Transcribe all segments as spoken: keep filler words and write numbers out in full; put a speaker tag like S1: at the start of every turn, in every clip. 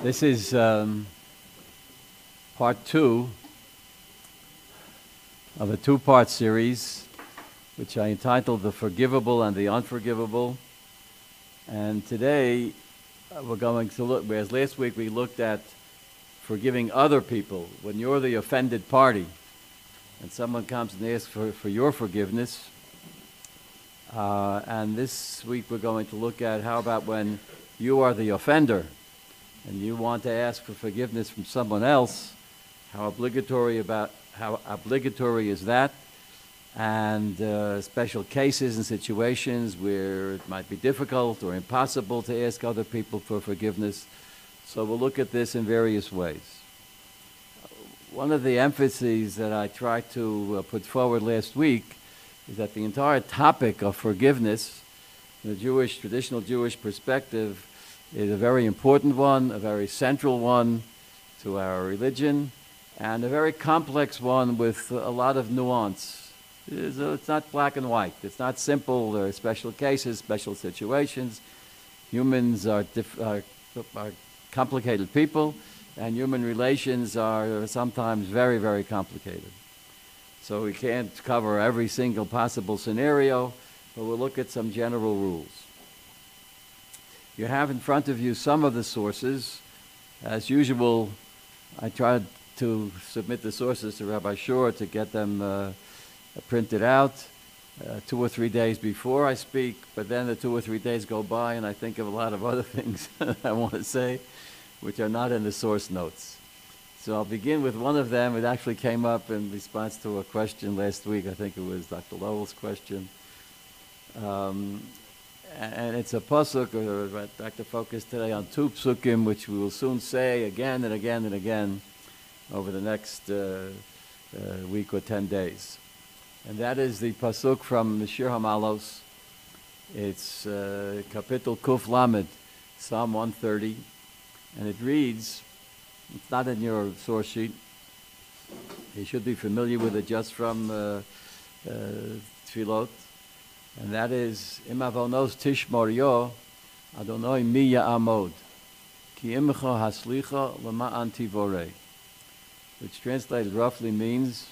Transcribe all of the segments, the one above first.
S1: This is um, part two of a two-part series, which I entitled The Forgivable and the Unforgivable. And today uh, we're going to look, whereas last week we looked at forgiving other people, when you're the offended party and someone comes and asks for, for your forgiveness. Uh, and this week we're going to look at how about when you are the offender and you want to ask for forgiveness from someone else, how obligatory about how obligatory is that, and uh, special cases and situations where it might be difficult or impossible to ask other people for forgiveness. So we'll look at this in various ways. One of the emphases that I tried to uh, put forward last week is that the entire topic of forgiveness, in the Jewish, traditional Jewish perspective, is a very important one, a very central one to our religion, and a very complex one with a lot of nuance. It's, uh, it's not black and white. It's not simple. There are special cases, special situations. Humans are, diff- are, are complicated people, and human relations are sometimes very, very complicated. So we can't cover every single possible scenario, but we'll look at some general rules. You have in front of you some of the sources. As usual, I tried to submit the sources to Rabbi Shore to get them uh, printed out uh, two or three days before I speak, but then the two or three days go by and I think of a lot of other things I want to say, which are not in the source notes. So I'll begin with one of them. It actually came up in response to a question last week. I think it was Doctor Lowell's question. Um, and it's a pasuk, or I'd like to focus today on two psukim, which we will soon say again and again and again over the next uh, uh, week or ten days. And that is the pasuk from the Shir HaMalos. It's uh, Kapitel Kuf Lamed, Psalm one thirty, and it reads, it's not in your source sheet. You should be familiar with it just from uh, uh, Tfilot. And that is, Im avonos tishmor yo, Adonai mi ya'amod, ki imcha haslicha lema'an tivorei. Which translated roughly means,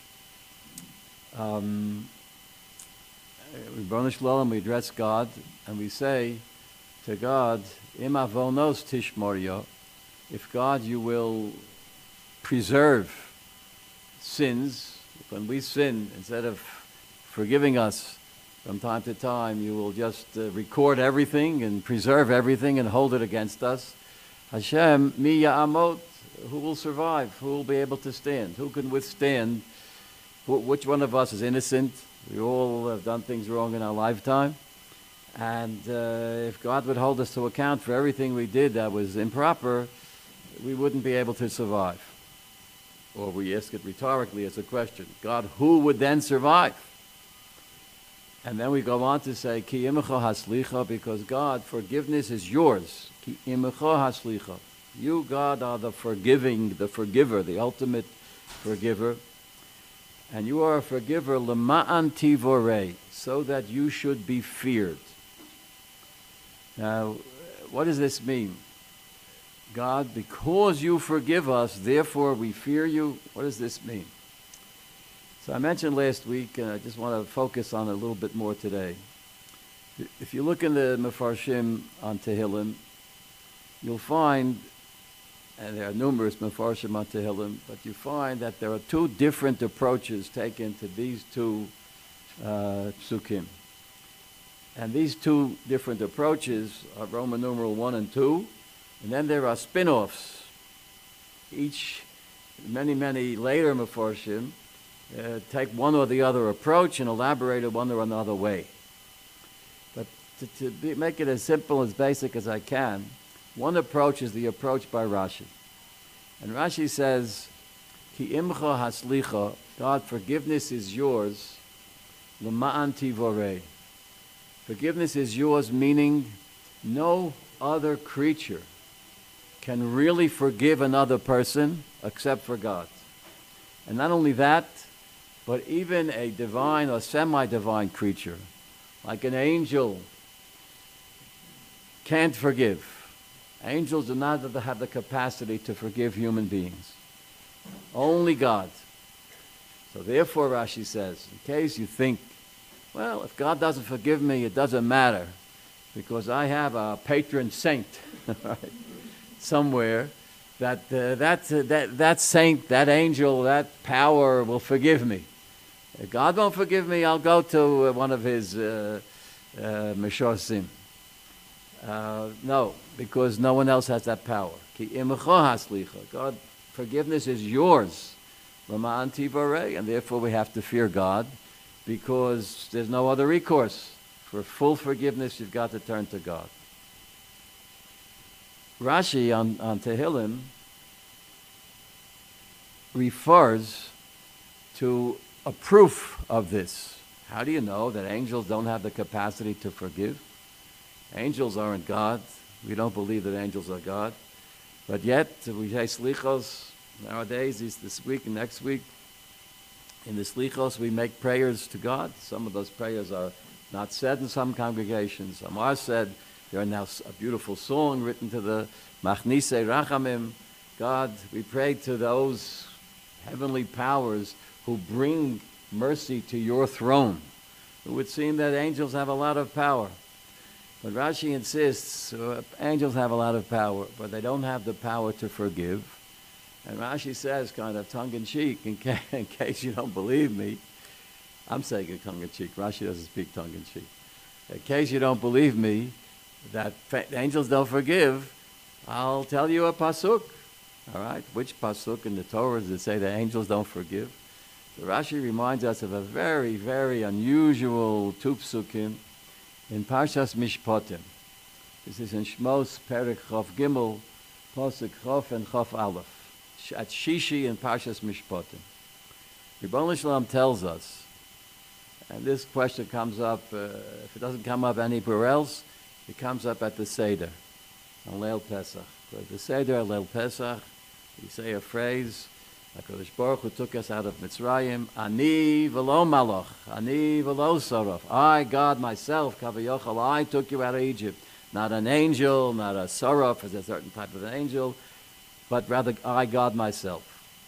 S1: um, we burnish Shalom, we address God, and we say to God, Im avonos tishmor yo, if God, you will preserve sins, when we sin, instead of forgiving us from time to time, you will just uh, record everything and preserve everything and hold it against us. Hashem, mi ya'amot, who will survive? Who will be able to stand? Who can withstand? Wh- which one of us is innocent? We all have done things wrong in our lifetime. And uh, if God would hold us to account for everything we did that was improper, we wouldn't be able to survive. Or we ask it rhetorically as a question. God, who would then survive? And then we go on to say, Ki imcha haslicha, because God, forgiveness is yours. Ki imcha haslicha. You, God, are the forgiving, the forgiver, the ultimate forgiver. And you are a forgiver, lema'an tivorei, so that you should be feared. Now, what does this mean? God, because you forgive us, therefore we fear you. What does this mean? So I mentioned last week, and I just want to focus on it a little bit more today. If you look in the Mefarshim on Tehillim, you'll find, and there are numerous Mefarshim on Tehillim, but you find that there are two different approaches taken to these two uh, psukim. And these two different approaches are Roman numeral one and two, and then there are spin-offs. Each, many, many later Mefarshim uh, take one or the other approach and elaborate it one or another way. But to, to be, make it as simple, as basic as I can, one approach is the approach by Rashi. And Rashi says, Ki imcha haslicha, God, forgiveness is yours, lema'an tivorei. Forgiveness is yours, meaning no other creature can really forgive another person except for God. And not only that, but even a divine or semi-divine creature, like an angel, can't forgive. Angels do not have the capacity to forgive human beings. Only God. So therefore, Rashi says, in case you think, well, if God doesn't forgive me, it doesn't matter, because I have a patron saint right, somewhere, that, uh, that, uh, that, that saint, that angel, that power will forgive me. If God won't forgive me, I'll go to uh, one of his uh, uh, Meshosim. Uh, no, because no one else has that power. Ki imecha haslicha. God, forgiveness is yours. L'ma'an tivarei, and therefore we have to fear God, because there's no other recourse. For full forgiveness, you've got to turn to God. Rashi on, on Tehillim refers to a proof of this. How do you know that angels don't have the capacity to forgive? Angels aren't God. We don't believe that angels are God. But yet, we say slichos nowadays, this week and next week. In the slichos, we make prayers to God. Some of those prayers are not said in some congregations. Some are said. There are now a beautiful song written to the Machnise Rachamim. God, we pray to those heavenly powers who bring mercy to your throne. It would seem that angels have a lot of power. But Rashi insists, uh, angels have a lot of power, but they don't have the power to forgive. And Rashi says, kind of tongue-in-cheek, in, ca- in case you don't believe me, I'm saying it tongue-in-cheek. Rashi doesn't speak tongue-in-cheek. In case you don't believe me, that fa- angels don't forgive, I'll tell you a pasuk. All right? Which pasuk in the Torah does it say that angels don't forgive? So Rashi reminds us of a very, very unusual two psukim in Parshas Mishpatim. This is in Shmos Perek Chof Gimel, Pasuk Chof and Chof Aleph, at Shishi in Parshas Mishpatim. Ribono Shel Olam tells us, and this question comes up, uh, if it doesn't come up anywhere else, it comes up at the Seder, on Leil Pesach. At the Seder, Leil Pesach, we say a phrase, HaKadosh Baruch Hu took us out of Mitzrayim, Ani v'lo malach, Ani v'lo saraf. I, God myself, Kavayachal, I took you out of Egypt. Not an angel, not a saraf, as a certain type of an angel, but rather I, God myself.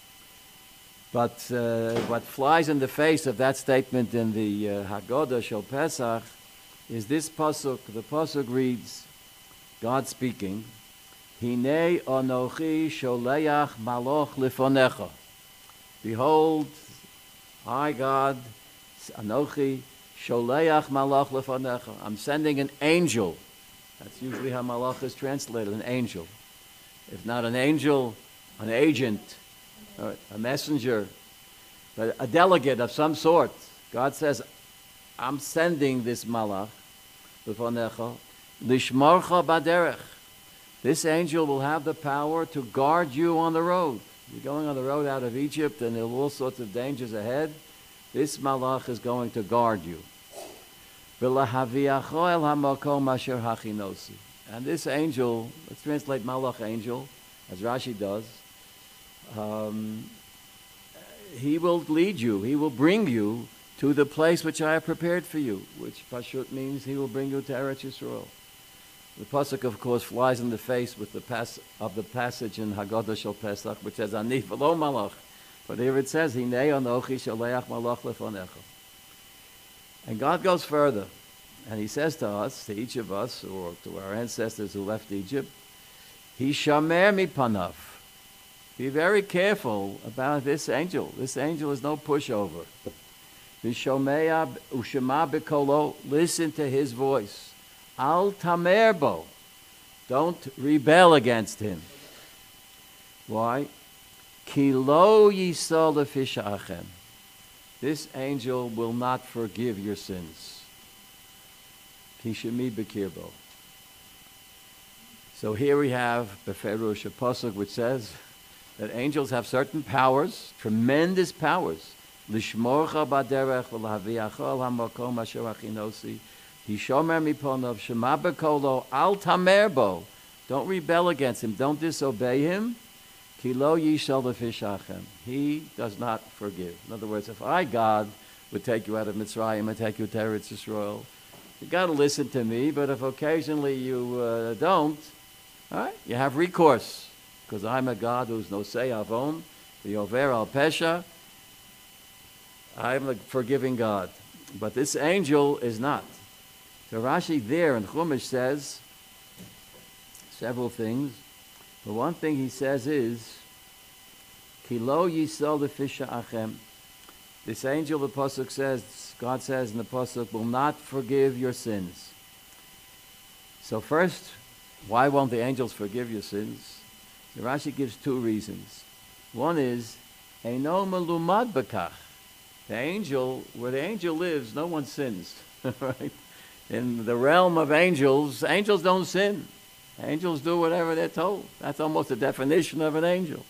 S1: But uh, what flies in the face of that statement in the uh, Haggadah Shel Pesach is this pasuk. The pasuk reads, God speaking, Hinei anochi sholeach maloch lifonecha. Behold, I, God, anochi sholeach malach lifonecha. I'm sending an angel. That's usually how malach is translated, an angel. If not an angel, an agent, or a messenger, but a delegate of some sort. God says, I'm sending this malach lifonecha lishmarcha baderech. This angel will have the power to guard you on the road. You're going on the road out of Egypt and there are all sorts of dangers ahead. This malach is going to guard you. And this angel, let's translate malach angel, as Rashi does, um, he will lead you, he will bring you to the place which I have prepared for you, which pashut means he will bring you to Eretz Yisrael. The pasuk, of course, flies in the face with the pas- of the passage in Haggadah Shel Pesach, which says, Ani v'lo malach. But here it says, Hinei anochi shaleach malach lefonecha. And God goes further, and he says to us, to each of us, or to our ancestors who left Egypt, Hishamer mipanav. Be very careful about this angel. This angel is no pushover. Vishomeya ushema b'kolo. Listen to his voice. Al tamerbo. Don't rebel against him. Why? Ki lo yisol lefishachem. This angel will not forgive your sins. Ki shemi b'kirbo. So here we have Beferush, a pasuk which says that angels have certain powers, tremendous powers. Lishmorcha baderech v'lahaviacha al hamakom asher achinosi. Hishomer miponov shema b'kolo al tamerbo. Don't rebel against him. Don't disobey him. Ki lo yishal lefishachem. He does not forgive. In other words, if I, God, would take you out of Mitzrayim and take you to Eretz Yisrael, you got to listen to me. But if occasionally you uh, don't, All right? You have recourse, because I'm a God who's nosei avon, v'yover al pesha. I'm a forgiving God. But this angel is not. So Rashi there in Chumash says several things. The one thing he says is, Ki lo yisol lefisha achem. This angel, the Pasuk says, God says in the Pasuk, will not forgive your sins. So first, why won't the angels forgive your sins? So Rashi gives two reasons. One is, Eino melumad b'kach. The angel, where the angel lives, no one sins. Right? In the realm of angels, angels don't sin. Angels do whatever they're told. That's almost the definition of an angel.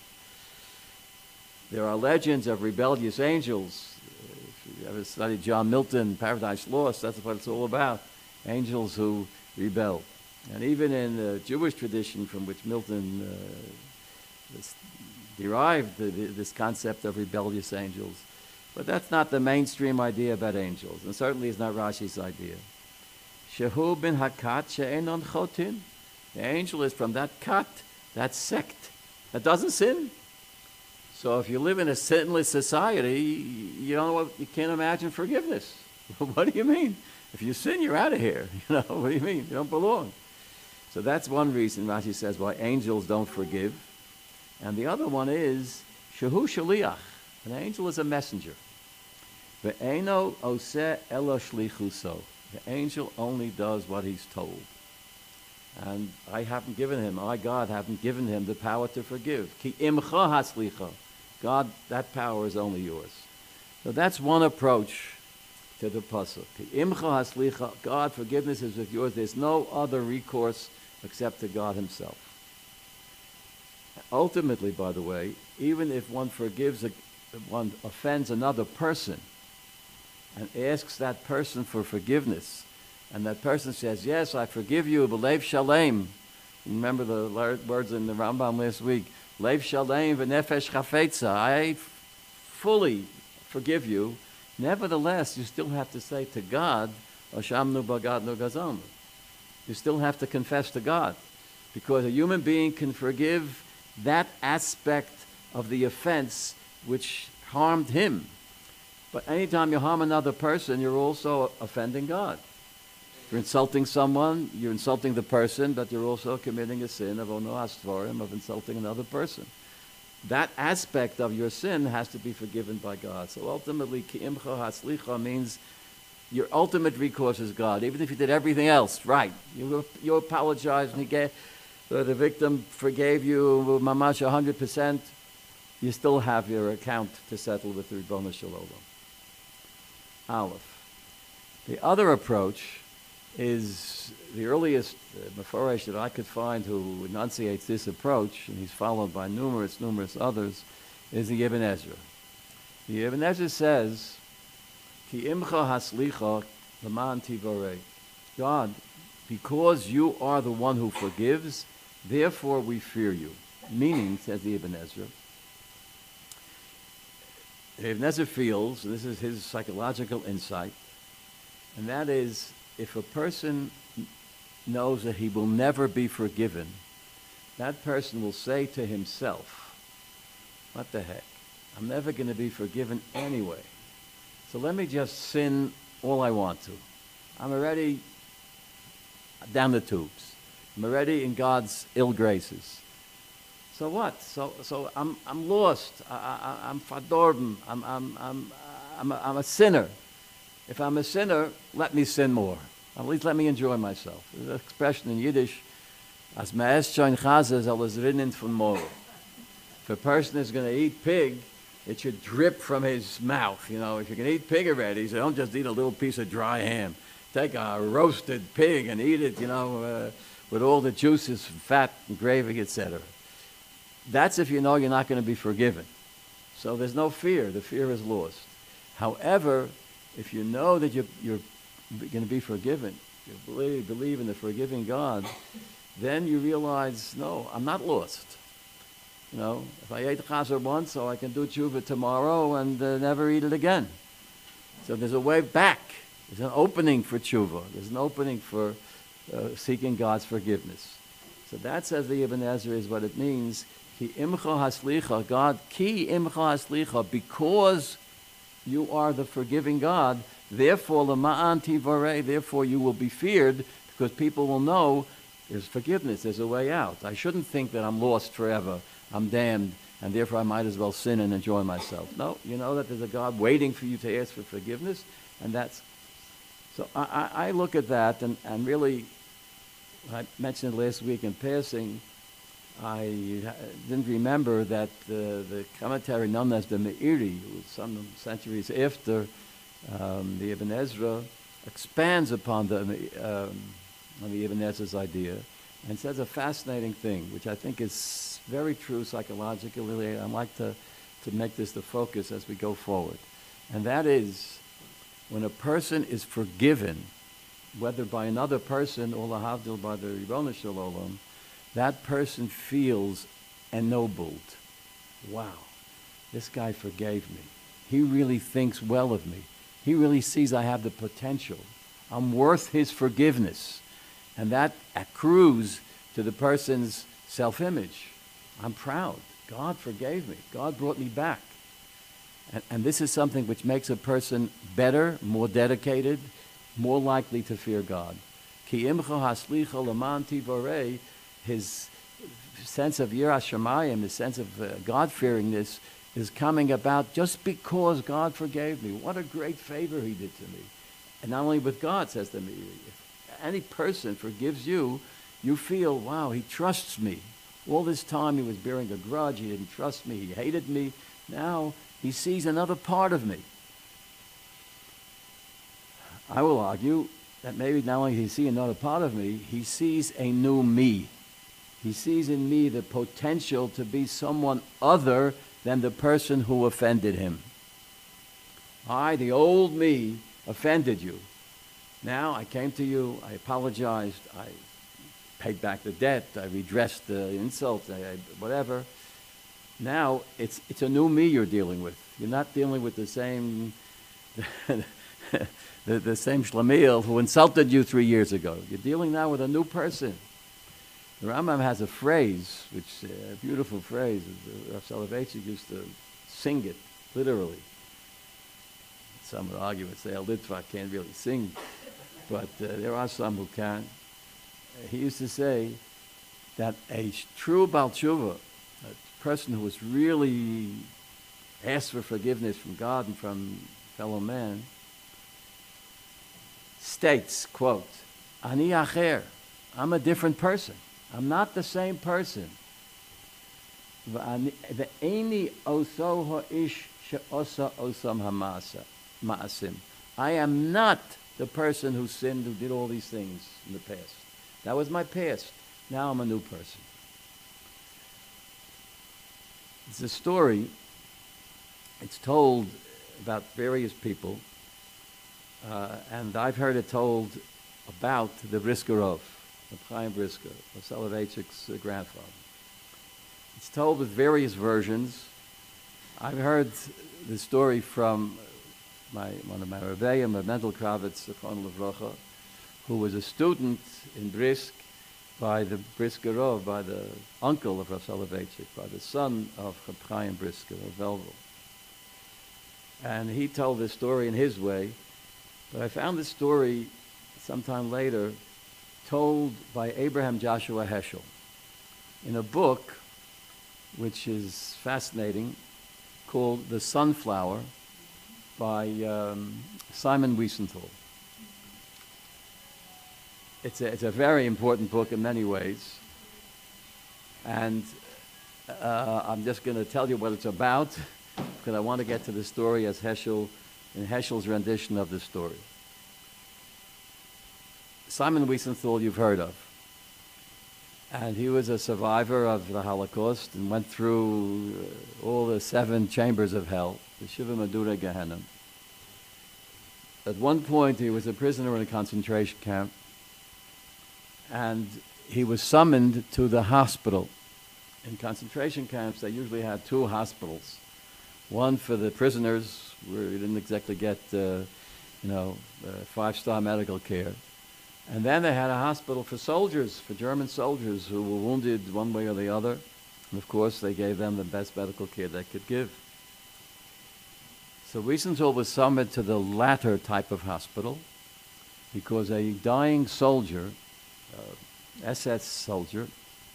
S1: There are legends of rebellious angels. If you ever studied John Milton, Paradise Lost, that's what it's all about. Angels who rebel. And even in the Jewish tradition from which Milton uh, derived the, this concept of rebellious angels. But that's not the mainstream idea about angels, and certainly is not Rashi's idea. Shehu bin hakat she'enon chotin. The angel is from that kat, that sect, that doesn't sin. So if you live in a sinless society, you don't know what, you can't imagine forgiveness. What do you mean? If you sin, you're out of here. You know, what do you mean? You don't belong. So that's one reason Rashi says why angels don't forgive. And the other one is shehu shaliach. An angel is a messenger. Ve'eno oseh elo shlichuso. The angel only does what he's told. And I haven't given him, I, God, haven't given him the power to forgive. Ki imcha haslicha. God, that power is only yours. So that's one approach to the pasuk. Ki imcha haslicha. God, forgiveness is with yours. There's no other recourse except to God himself. Ultimately, by the way, even if one forgives, a, one offends another person and asks that person for forgiveness, and that person says, yes, I forgive you, b'leiv shalem. Remember the words in the Rambam last week, leiv shalem v'nefesh chafetza. I fully forgive you. Nevertheless, you still have to say to God, Ashamnu bagadnu gazalnu. You still have to confess to God, because a human being can forgive that aspect of the offense which harmed him. But anytime you harm another person, you're also offending God. If you're insulting someone, you're insulting the person, but you're also committing a sin of ono astvarim, of insulting another person. That aspect of your sin has to be forgiven by God. So ultimately, ki imcha haslicha means your ultimate recourse is God. Even if you did everything else right, you you apologized and he gave, the, the victim forgave you mamash one hundred percent, you still have your account to settle with the Ribono Shel Olam. Aleph. The other approach is the earliest uh, Meforesh that I could find who enunciates this approach, and he's followed by numerous, numerous others, is the Ibn Ezra. The Ibn Ezra says, Ki imcha haslicha l'man tivorei. God, because you are the one who forgives, therefore we fear you. Meaning, says the Ibn Ezra, Ibn Ezra feels, and this is his psychological insight, and that is, if a person knows that he will never be forgiven, that person will say to himself, what the heck, I'm never going to be forgiven anyway. So let me just sin all I want to. I'm already down the tubes. I'm already in God's ill graces. So what? So so I'm I'm lost. I, I, I'm fadorben. I'm I'm I'm I'm a, I'm a sinner. If I'm a sinner, let me sin more. At least let me enjoy myself. There's an expression in Yiddish, as ma'es shoin chazes al rinnen von mor. If a person is going to eat pig, it should drip from his mouth. You know, if you can eat pig already, so don't just eat a little piece of dry ham. Take a roasted pig and eat it, you know, uh, with all the juices, fat, and gravy, et cetera. That's if you know you're not going to be forgiven. So there's no fear. The fear is lost. However, if you know that you're, you're going to be forgiven, you believe, believe in the forgiving God, then you realize, no, I'm not lost. You know, if I ate chazer once, so I can do tshuva tomorrow and uh, never eat it again. So there's a way back. There's an opening for tshuva. There's an opening for uh, seeking God's forgiveness. So that, says the Ibn Ezra, is what it means. Ki imcha haslicha, God, ki imcha haslicha, because you are the forgiving God, therefore lema'an tivarei, therefore you will be feared, because people will know there's forgiveness, there's a way out. I shouldn't think that I'm lost forever, I'm damned, and therefore I might as well sin and enjoy myself. No, you know that there's a God waiting for you to ask for forgiveness, and that's... So I, I, I look at that, and, and really, I mentioned it last week in passing, I didn't remember that the, the commentary known as the Meiri, some centuries after um, the Ibn Ezra, expands upon the, um, on the Ibn Ezra's idea and says a fascinating thing, which I think is very true psychologically. I'd like to, to make this the focus as we go forward. And that is, when a person is forgiven, whether by another person or lahavdil by the Ribbono Shel Olam, that person feels ennobled. Wow, this guy forgave me. He really thinks well of me. He really sees I have the potential. I'm worth his forgiveness. And that accrues to the person's self-image. I'm proud. God forgave me. God brought me back. And, and this is something which makes a person better, more dedicated, more likely to fear God. Ki imcha haslicha leman tivarei, his sense of yiras shamayim, his sense of uh, God-fearingness, is coming about just because God forgave me. What a great favor he did to me. And not only with God, says the Meiri. If any person forgives you, you feel, wow, he trusts me. All this time he was bearing a grudge, he didn't trust me, he hated me. Now he sees another part of me. I will argue that maybe not only does he see another part of me, he sees a new me. He sees in me the potential to be someone other than the person who offended him. I, the old me, offended you. Now I came to you, I apologized, I paid back the debt, I redressed the insult, I, I, whatever. Now it's, it's a new me you're dealing with. You're not dealing with the same... The, the same Shlemiel who insulted you three years ago. You're dealing now with a new person. The Rambam has a phrase, which uh, a beautiful phrase. Rav Soloveitchik used to sing it, literally. Some would argue and say, El Litvak can't really sing, but uh, there are some who can. Uh, he used to say that a true Baal Tshuva, a person who was really asked for forgiveness from God and from fellow man, states, quote, Ani acher, I'm a different person. I'm not the same person. Ve'eni oso ha'ish she'osa osam ha'ma'asim. I am not the person who sinned, who did all these things in the past. That was my past. Now I'm a new person. It's a story. It's told about various people. Uh, and I've heard it told about the Briskerov, the Chaim Brisker, of Soloveitchik's uh, grandfather. It's told with various versions. I've heard the story from my, one of my Rebbeim, Mendel Kravitz, Zichrono Livrocha, who was a student in Brisk by the Briskerov, by the uncle of Rav Soloveitchik, by the son of Chaim Brisker, of Velvel. And he told this story in his way. But I found this story sometime later told by Abraham Joshua Heschel in a book which is fascinating called The Sunflower by um, Simon Wiesenthal. It's a, it's a very important book in many ways. And uh, I'm just going to tell you what it's about because I want to get to the story as Heschel in Heschel's rendition of the story. Simon Wiesenthal you've heard of. And he was a survivor of the Holocaust and went through uh, all the seven chambers of hell, the Shiva Madura Gehenna. At one point he was a prisoner in a concentration camp and he was summoned to the hospital. In concentration camps they usually had two hospitals. One for the prisoners, where you didn't exactly get, uh, you know, uh, five-star medical care, And then they had a hospital for soldiers, for German soldiers who were wounded one way or the other. And of course, they gave them the best medical care they could give. So Wiesenthal was summoned to the latter type of hospital because a dying soldier, uh, S S soldier,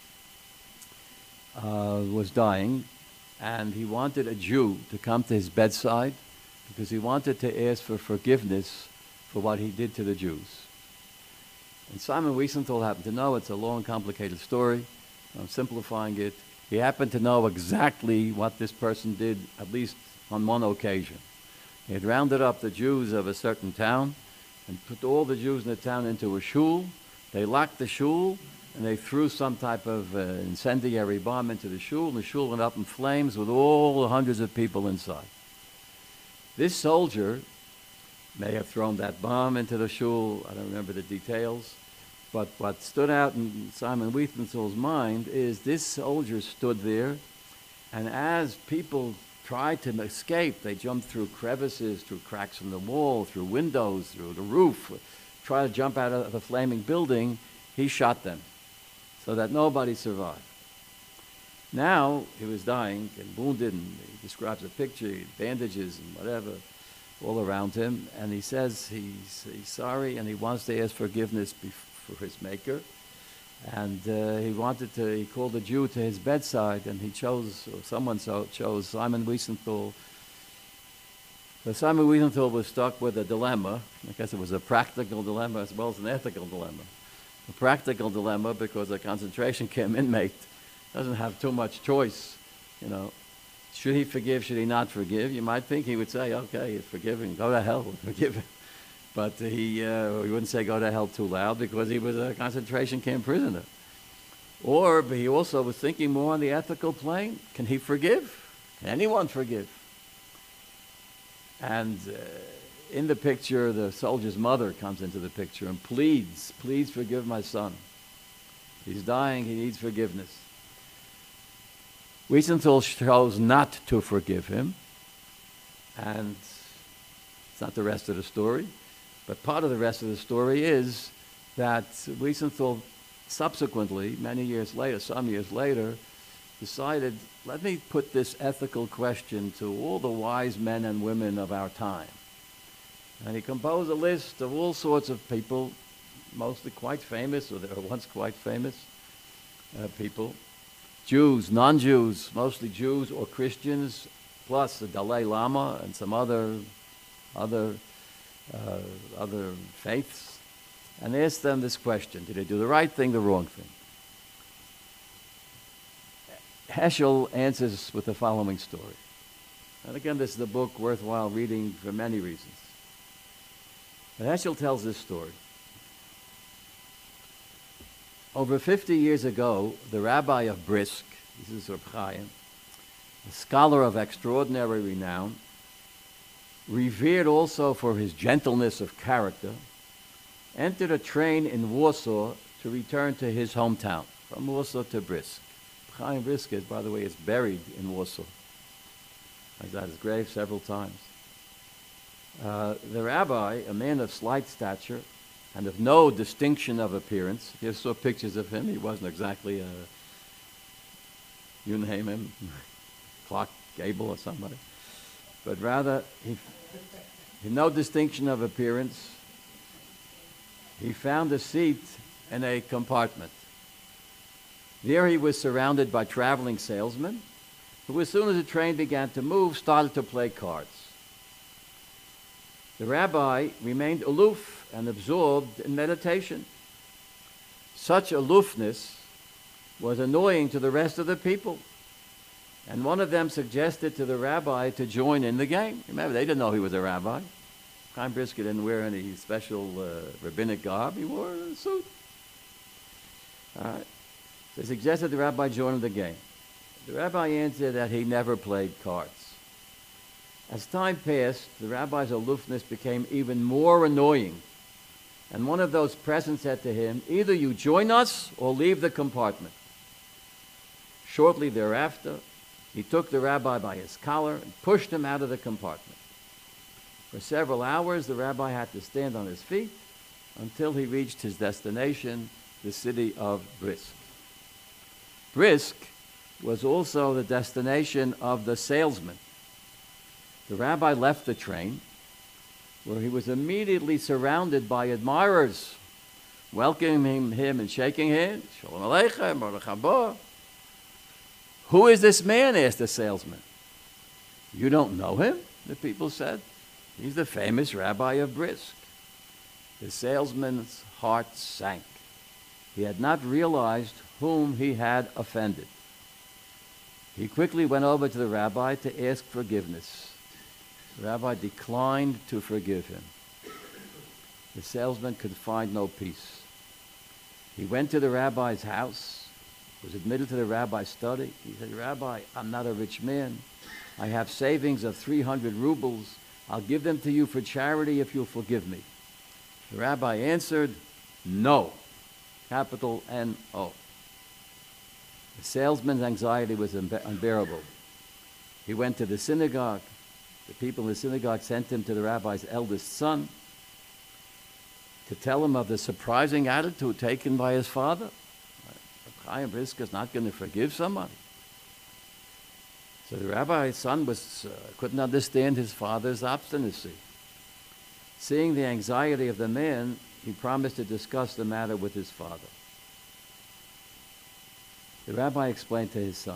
S1: uh, was dying, and he wanted a Jew to come to his bedside because he wanted to ask for forgiveness for what he did to the Jews. And Simon Wiesenthal happened to know, it's a long, complicated story. I'm simplifying it. He happened to know exactly what this person did, at least on one occasion. He had rounded up the Jews of a certain town and put all the Jews in the town into a shul. They locked the shul, and they threw some type of uh, incendiary bomb into the shul, and the shul went up in flames with all the hundreds of people inside. This soldier may have thrown that bomb into the shul. I don't remember the details. But what stood out in Simon Wiesenthal's mind is this soldier stood there, and as people tried to escape, they jumped through crevices, through cracks in the wall, through windows, through the roof, tried to jump out of the flaming building. He shot them so that nobody survived. Now he was dying and wounded, and he describes a picture, bandages and whatever, all around him, and he says he's, he's sorry and he wants to ask forgiveness for his maker. And uh, he wanted to, he called a Jew to his bedside, and he chose, or someone so chose Simon Wiesenthal. So Simon Wiesenthal was stuck with a dilemma. I guess it was a practical dilemma as well as an ethical dilemma. A practical dilemma because a concentration camp inmate doesn't have too much choice, you know. Should he forgive, should he not forgive? You might think he would say, okay, forgive him, go to hell, forgive him. But he, uh, he wouldn't say go to hell too loud because he was a concentration camp prisoner. Or but he also was thinking more on the ethical plane. Can he forgive? Can anyone forgive? And uh, in the picture, the soldier's mother comes into the picture and pleads, please forgive my son. He's dying, he needs forgiveness. Wiesenthal chose not to forgive him, and it's not the rest of the story, but part of the rest of the story is that Wiesenthal subsequently, many years later, some years later, decided, let me put this ethical question to all the wise men and women of our time. And he composed a list of all sorts of people, mostly quite famous, or they were once quite famous uh, people. Jews, non-Jews, mostly Jews or Christians, plus the Dalai Lama and some other, other, uh, other faiths, and asked them this question: did they do the right thing, the wrong thing? Heschel answers with the following story. And again, this is a book worthwhile reading for many reasons. But Heschel tells this story. Over fifty years ago, the rabbi of Brisk, this is Reb Chaim, a scholar of extraordinary renown, revered also for his gentleness of character, entered a train in Warsaw to return to his hometown, from Warsaw to Brisk. Chaim Brisk, is, by the way, is buried in Warsaw. I was at his grave several times. Uh, the rabbi, a man of slight stature, and of no distinction of appearance. If you saw pictures of him, he wasn't exactly a, you name him, Clark Gable or somebody. But rather, he, he no distinction of appearance. He found a seat in a compartment. There he was surrounded by traveling salesmen, who as soon as the train began to move, started to play cards. The rabbi remained aloof and absorbed in meditation. Such aloofness was annoying to the rest of the people. And one of them suggested to the rabbi to join in the game. Remember, they didn't know he was a rabbi. Chaim Brisk didn't wear any special uh, rabbinic garb. He wore a suit. All right. So he suggested the rabbi join the game. The rabbi answered that he never played cards. As time passed, the rabbi's aloofness became even more annoying. And one of those present said to him, either you join us or leave the compartment. Shortly thereafter, he took the rabbi by his collar and pushed him out of the compartment. For several hours, the rabbi had to stand on his feet until he reached his destination, the city of Brisk. Brisk was also the destination of the salesman. The rabbi left the train, where he was immediately surrounded by admirers, welcoming him and shaking hands. Shalom Aleichem, Baruch haba. Who is this man? Asked the salesman. You don't know him? The people said. He's the famous rabbi of Brisk. The salesman's heart sank. He had not realized whom he had offended. He quickly went over to the rabbi to ask forgiveness. The rabbi declined to forgive him. The salesman could find no peace. He went to the rabbi's house, was admitted to the rabbi's study. He said, Rabbi, I'm not a rich man. I have savings of three hundred rubles. I'll give them to you for charity if you'll forgive me. The rabbi answered, no, capital N O. The salesman's anxiety was unbe- unbearable. He went to the synagogue. The people in the synagogue sent him to the rabbi's eldest son to tell him of the surprising attitude taken by his father. Chaim Brisk is not going to forgive somebody. So the rabbi's son was, uh, couldn't understand his father's obstinacy. Seeing the anxiety of the man, he promised to discuss the matter with his father. The rabbi explained to his son,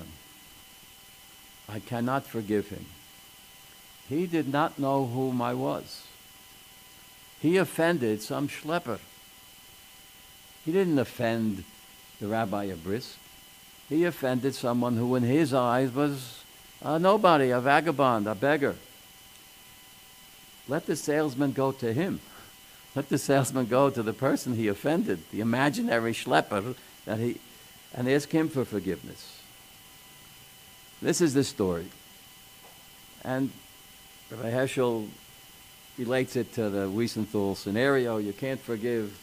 S1: I cannot forgive him. He did not know whom I was. He offended some schlepper. He didn't offend the rabbi of Brisk. He offended someone who in his eyes was a nobody, a vagabond, a beggar. Let the salesman go to him. Let the salesman go to the person he offended, the imaginary schlepper, that he, and ask him for forgiveness. This is the story. And Rabbi Heschel relates it to the Wiesenthal scenario. You can't forgive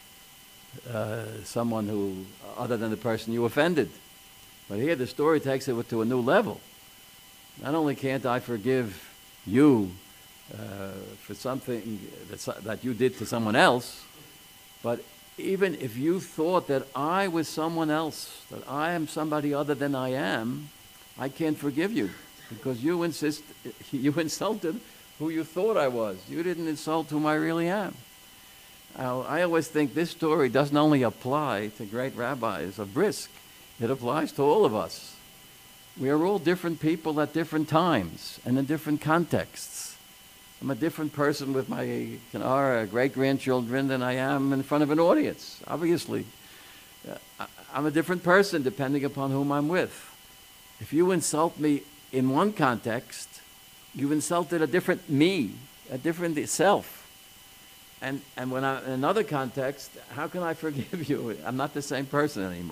S1: uh, someone who, other than the person you offended. But here the story takes it to a new level. Not only can't I forgive you uh, for something that's, that you did to someone else, but even if you thought that I was someone else, that I am somebody other than I am, I can't forgive you because you insist, you insulted who you thought I was. You didn't insult whom I really am. Now, I always think this story doesn't only apply to great rabbis of Brisk. It applies to all of us. We are all different people at different times and in different contexts. I'm a different person with my you know, great-grandchildren than I am in front of an audience, obviously. Uh, I'm a different person depending upon whom I'm with. If you insult me in one context, you've insulted a different me, a different self. And, and when I'm in another context, how can I forgive you? I'm not the same person anymore.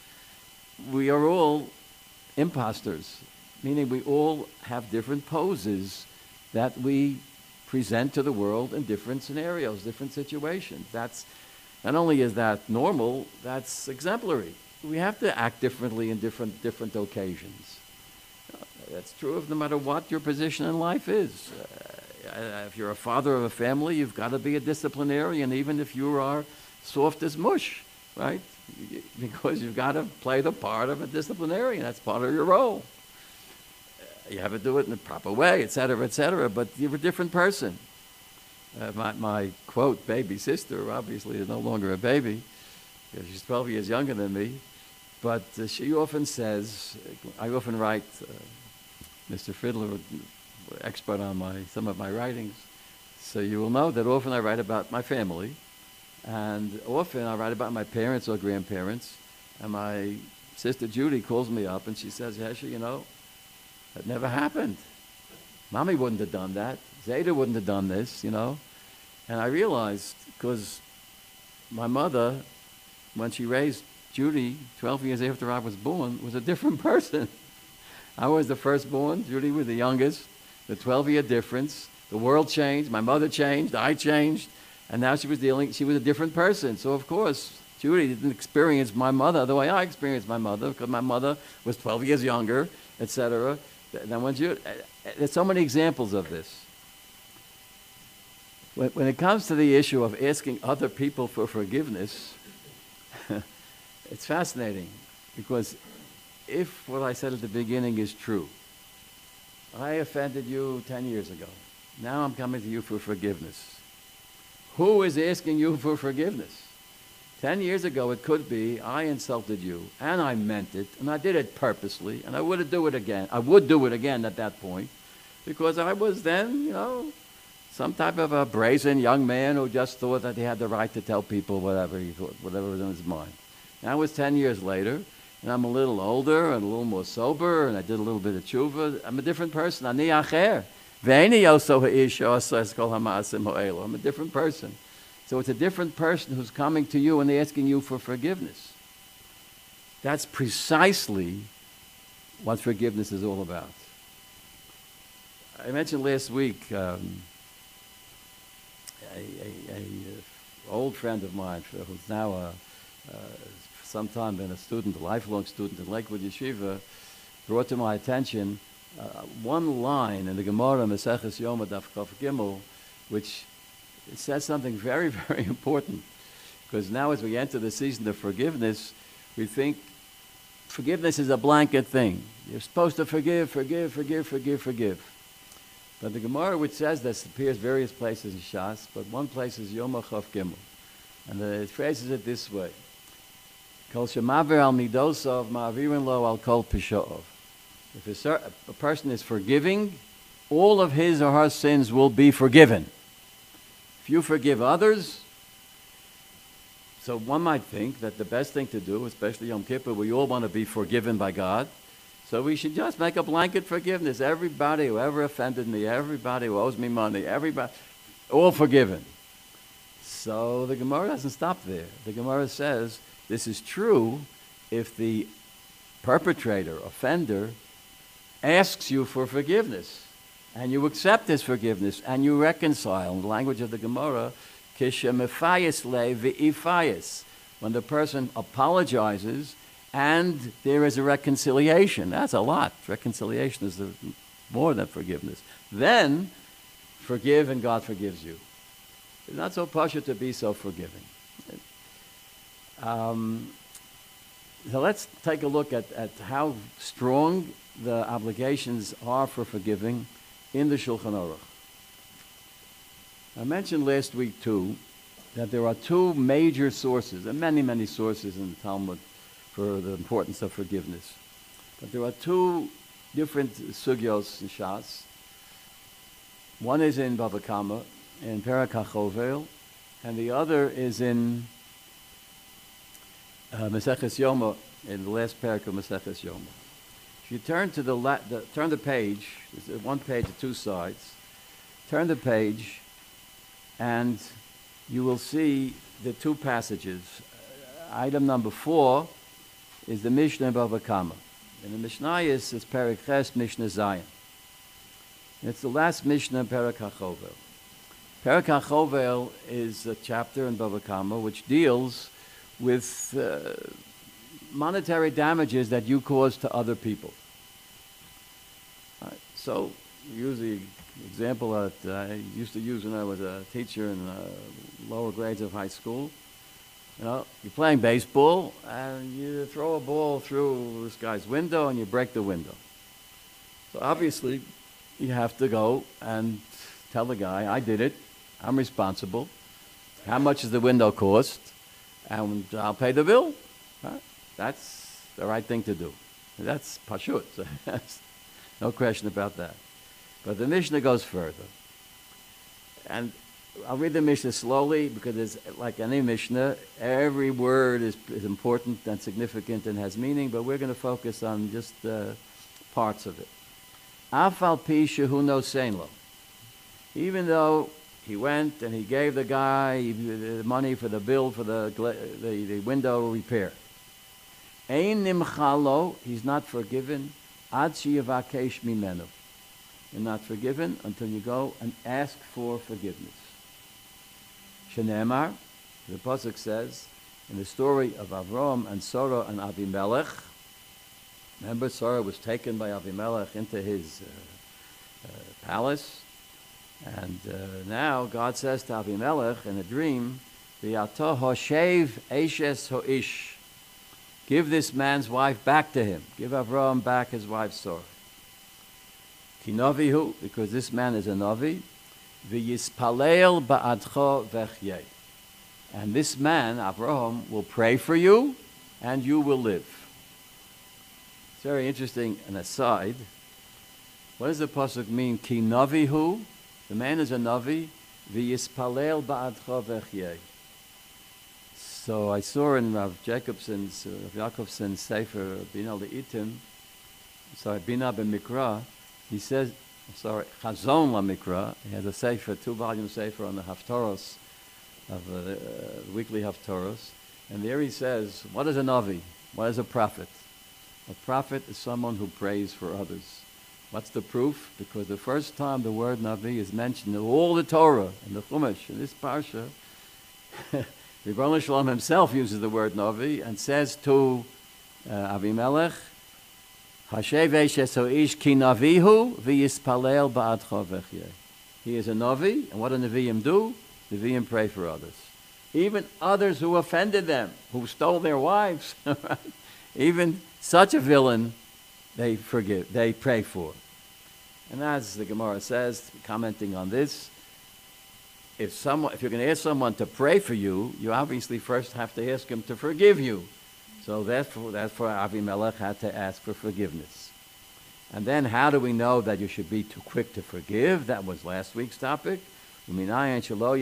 S1: We are all imposters, meaning we all have different poses that we present to the world in different scenarios, different situations. That's, not only is that normal, that's exemplary. We have to act differently in different, different occasions. That's true of no matter what your position in life is. Uh, if you're a father of a family, you've got to be a disciplinarian, even if you are soft as mush, right? Because you've got to play the part of a disciplinarian. That's part of your role. You have to do it in the proper way, et cetera, et cetera, but you're a different person. Uh, my, my, quote, baby sister, obviously is no longer a baby, because she's twelve years younger than me, but uh, she often says, I often write, uh, Mister Fiddler, expert on my some of my writings, so you will know that often I write about my family, and often I write about my parents or grandparents, and my sister Judy calls me up and she says, Hesher, you know, that never happened. Mommy wouldn't have done that. Zeta wouldn't have done this, you know. And I realized, because my mother, when she raised Judy twelve years after I was born, was a different person. I was the firstborn, Judy was the youngest, the twelve-year difference. The world changed, my mother changed, I changed, and now she was dealing, she was a different person. So of course, Judy didn't experience my mother the way I experienced my mother, because my mother was twelve years younger, et cetera. Then when Judy, there's so many examples of this. When, when it comes to the issue of asking other people for forgiveness, it's fascinating because if what I said at the beginning is true, I offended you ten years ago. Now I'm coming to you for forgiveness. Who is asking you for forgiveness? Ten years ago it could be I insulted you and I meant it and I did it purposely and I would do it again. I would do it again at that point because I was then, you know, some type of a brazen young man who just thought that he had the right to tell people whatever he thought, whatever was in his mind. Now it's ten years later, and I'm a little older and a little more sober, and I did a little bit of tshuva. I'm a different person. Ani acher. Ve'eni yoso ha'ish ha'asas kol ha'ma'asim ha'elu. I'm a different person. So it's a different person who's coming to you and asking you for forgiveness. That's precisely what forgiveness is all about. I mentioned last week um, a, a, a, a old friend of mine who's now a, uh, sometime been a student, a lifelong student in Lakewood Yeshiva, brought to my attention uh, one line in the Gemara Maseches Yoma Daf Kaf Gimel, which it says something very, very important. Because now as we enter the season of forgiveness, we think forgiveness is a blanket thing. You're supposed to forgive, forgive, forgive, forgive, forgive. But the Gemara, which says this, appears various places in Shas, but one place is Yom Chaf Gimel. And the, it phrases it this way. Kol shemaver al midosov ma'avirin lo al kol pisho'ov. If a, cer- a person is forgiving, all of his or her sins will be forgiven. If you forgive others, so one might think that the best thing to do, especially Yom Kippur, we all want to be forgiven by God, so we should just make a blanket forgiveness. Everybody who ever offended me, everybody who owes me money, everybody, all forgiven. So the Gemara doesn't stop there. The Gemara says, this is true if the perpetrator, offender, asks you for forgiveness, and you accept his forgiveness, and you reconcile. In the language of the Gemara, kishamefayis le v'ifayis, when the person apologizes and there is a reconciliation. That's a lot. Reconciliation is the, more than forgiveness. Then, forgive and God forgives you. It's not so pasha to be so forgiving. Um, so let's take a look at, at how strong the obligations are for forgiving in the Shulchan Aruch. I mentioned last week, too, that there are two major sources, and many, many sources in the Talmud for the importance of forgiveness. But there are two different sugyos in Shas. One is in Bava Kama, in Perek HaChovel, and the other is in uh, Maseches Yoma, in the last parak of Maseches Yoma. If you turn to the, la- the turn the page, there's one page of two sides, turn the page, and you will see the two passages. Uh, item number four is the Mishnah of Bava Kama. And the Mishnah is, is Perek Ches, Mishnah Zayin. It's the last Mishnah in Perek HaChovel. Perek HaChovel is a chapter in Bava Kama which deals with uh, monetary damages that you cause to other people. Right. So, use the example that I used to use when I was a teacher in uh, lower grades of high school. You know, you're playing baseball and you throw a ball through this guy's window and you break the window. So obviously, you have to go and tell the guy, I did it, I'm responsible, how much does the window cost, and I'll pay the bill. Right? That's the right thing to do. That's pashut. That's no question about that. But the Mishnah goes further. And I'll read the Mishnah slowly because it's like any Mishnah. Every word is, is important and significant and has meaning, but we're going to focus on just uh, parts of it. Afal pi shehu no sein lo. Even though he went and he gave the guy the money for the bill for the, the, the window repair. Ein nimchalo, he's not forgiven. Ad sheyavakesh mimenu. You're not forgiven until you go and ask for forgiveness. Shenemar, the pasuk says in the story of Avram and Sarah and Avimelech. Remember, Sarah was taken by Avimelech into his uh, uh, palace, And uh, now God says to Avimelech in a dream, V'yato hoshev eshes ho'ish. Give this man's wife back to him. Give Avraham back his wife Sarah. Ki novihu, because this man is a novi. V'yispalel ba'adcho v'chyei. And this man, Avraham, will pray for you, and you will live. It's very interesting, an aside. What does the pasuk mean? Ki novihu, the man is a novi. V'yispalel ba'adcho v'chyei. So I saw in Rav Jacobson's, uh, Rav Jacobson's Sefer, Bina Le'itim, sorry, Bina B'Mikra, he says, sorry, Chazon LaMikra, he has a Sefer, two-volume Sefer on the Haftaros, of the uh, weekly Haftaros, and there he says, what is a Navi? What is a prophet? A prophet is someone who prays for others. What's the proof? Because the first time the word Navi is mentioned in all the Torah, in the Chumash, in this Parsha, Ribono Shel Olam himself uses the word Navi and says to uh, Avimelech, Hashev eshes ho'ish ki navihu v'yispalel ba'adcho v'chyei. He is a Navi, and what do Nevi'im do? Nevi'im pray for others. Even others who offended them, who stole their wives, even such a villain, they forgive, they pray for. And as the Gemara says, commenting on this, If someone, if you're going to ask someone to pray for you, you obviously first have to ask him to forgive you. So therefore, therefore Avimelech had to ask for forgiveness. And then how do we know that you should be too quick to forgive? That was last week's topic. Avraham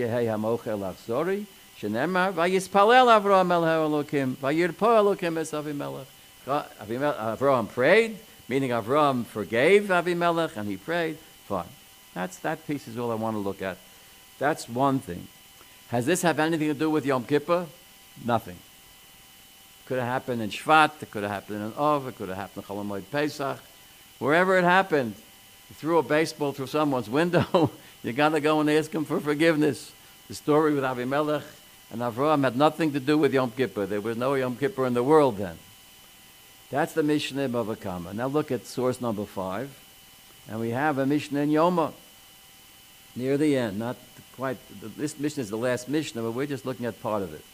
S1: prayed, meaning Avraham forgave Avimelech, and he prayed. Fine. That's, that piece is all I want to look at. That's one thing. Has this have anything to do with Yom Kippur? Nothing. Could have happened in Shvat, it could have happened in Ov, it could have happened in Chol Hamoed Pesach. Wherever it happened, you threw a baseball through someone's window, you got to go and ask him for forgiveness. The story with Avimelech and Avraham had nothing to do with Yom Kippur. There was no Yom Kippur in the world then. That's the Mishnah in Bava Kama. Now look at source number five. And we have a Mishnah in Yoma, near the end, not quite, this Mishnah is the last Mishnah, but we're just looking at part of it.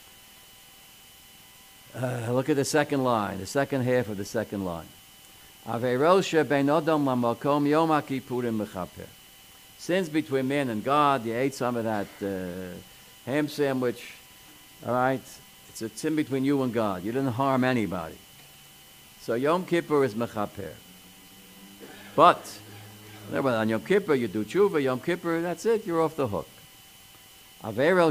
S1: Uh, look at the second line, the second half of the second line. Sins between man and God, you ate some of that uh, ham sandwich, all right? It's a sin between you and God. You didn't harm anybody. So Yom Kippur is mechaper. But on Yom Kippur, you do tshuva, Yom Kippur, that's it, you're off the hook. However,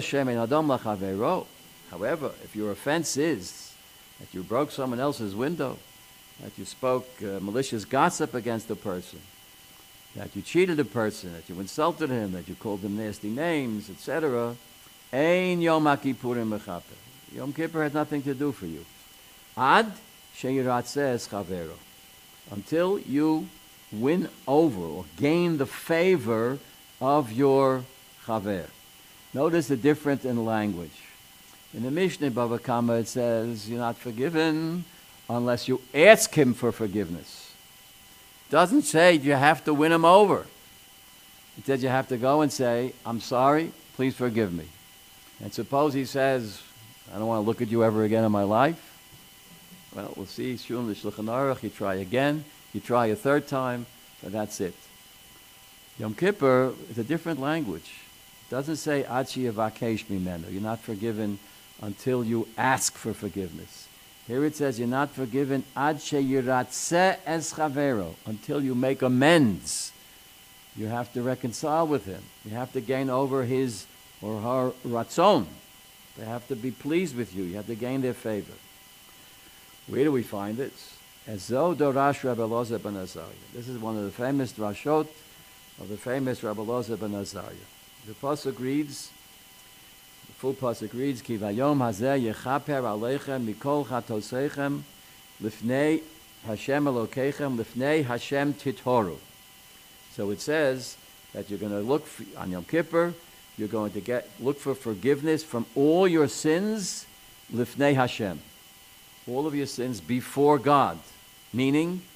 S1: if your offense is that you broke someone else's window, that you spoke uh, malicious gossip against a person, that you cheated a person, that you insulted him, that you called him nasty names, et cetera, Ein Yom Kippurim mechaper. Yom Kippur has nothing to do for you. Ad she'yiratzeh chavero. Until you win over or gain the favor of your chaver. Notice the difference in language. In the Mishnah Bava Kama it says you're not forgiven unless you ask him for forgiveness. It doesn't say you have to win him over. It says you have to go and say, I'm sorry, please forgive me. And suppose he says, I don't want to look at you ever again in my life. Well, we'll see. Shulm the Shulchan Aruch, you try again. You try a third time, but that's it. Yom Kippur is a different language. It doesn't say Ad she'yavakesh mimenu. You're not forgiven until you ask for forgiveness. Here it says you're not forgiven Ad she'yiratzeh es chavero, until you make amends. You have to reconcile with him. You have to gain over his or her ratzon. They have to be pleased with you. You have to gain their favor. Where do we find it? Ezo dorash Rabbi Elazar ben Azariah. This is one of the famous drashot of the famous Rabbi Elazar ben Azariah. The pasuk reads, the full pasuk reads, Ki vayom hazeh yechaper aleichem mikol chatoseichem lifnei Hashem Elokeichem lifnei Hashem titoru. So it says that you're going to look for, on Yom Kippur, you're going to get look for forgiveness from all your sins lifnei Hashem. All of your sins before God. Meaning,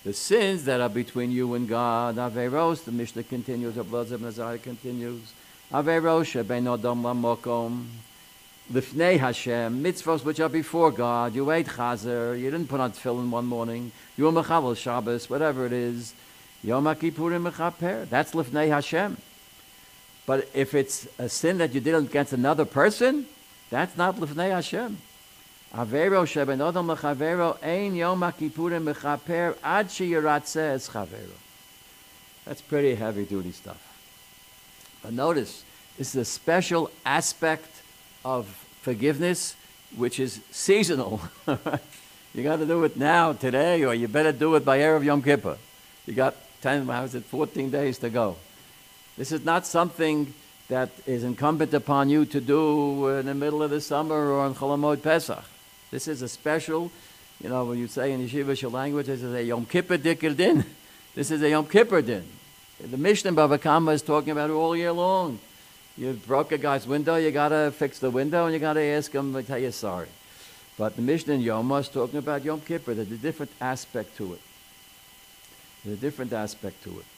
S1: The sins that are between you and God, Averos, the Mishnah continues, the Blood of Nazar continues, Averos shebein Adam lamokom, Lifnei Hashem, mitzvos which are before God, you ate chazer, you didn't put on tefillin one morning, you were mechavel Shabbos, whatever it is, Yom HaKippurim mechaper, that's Lifnei Hashem. But if it's a sin that you did against another person, that's not Lifnei Hashem. Avero sheben odom lechavero ein Yom HaKippurim mechaper ad sheyiratzeh es chavero. That's pretty heavy-duty stuff. But notice, this is a special aspect of forgiveness, which is seasonal. You got to do it now, today, or you better do it by Erev Yom Kippur. You got ten, how is it, fourteen days to go. This is not something that is incumbent upon you to do in the middle of the summer or on Chol Hamoed Pesach. This is a special, you know, when you say in Yeshivish language, this is a Yom Kippur Dikr Din. This is a Yom Kippur Din. The Mishnah in Bava Kama is talking about it all year long. You broke a guy's window, you got to fix the window, and you got to ask him to tell you sorry. But the Mishnah in Yoma is talking about Yom Kippur. There's a different aspect to it. There's a different aspect to it.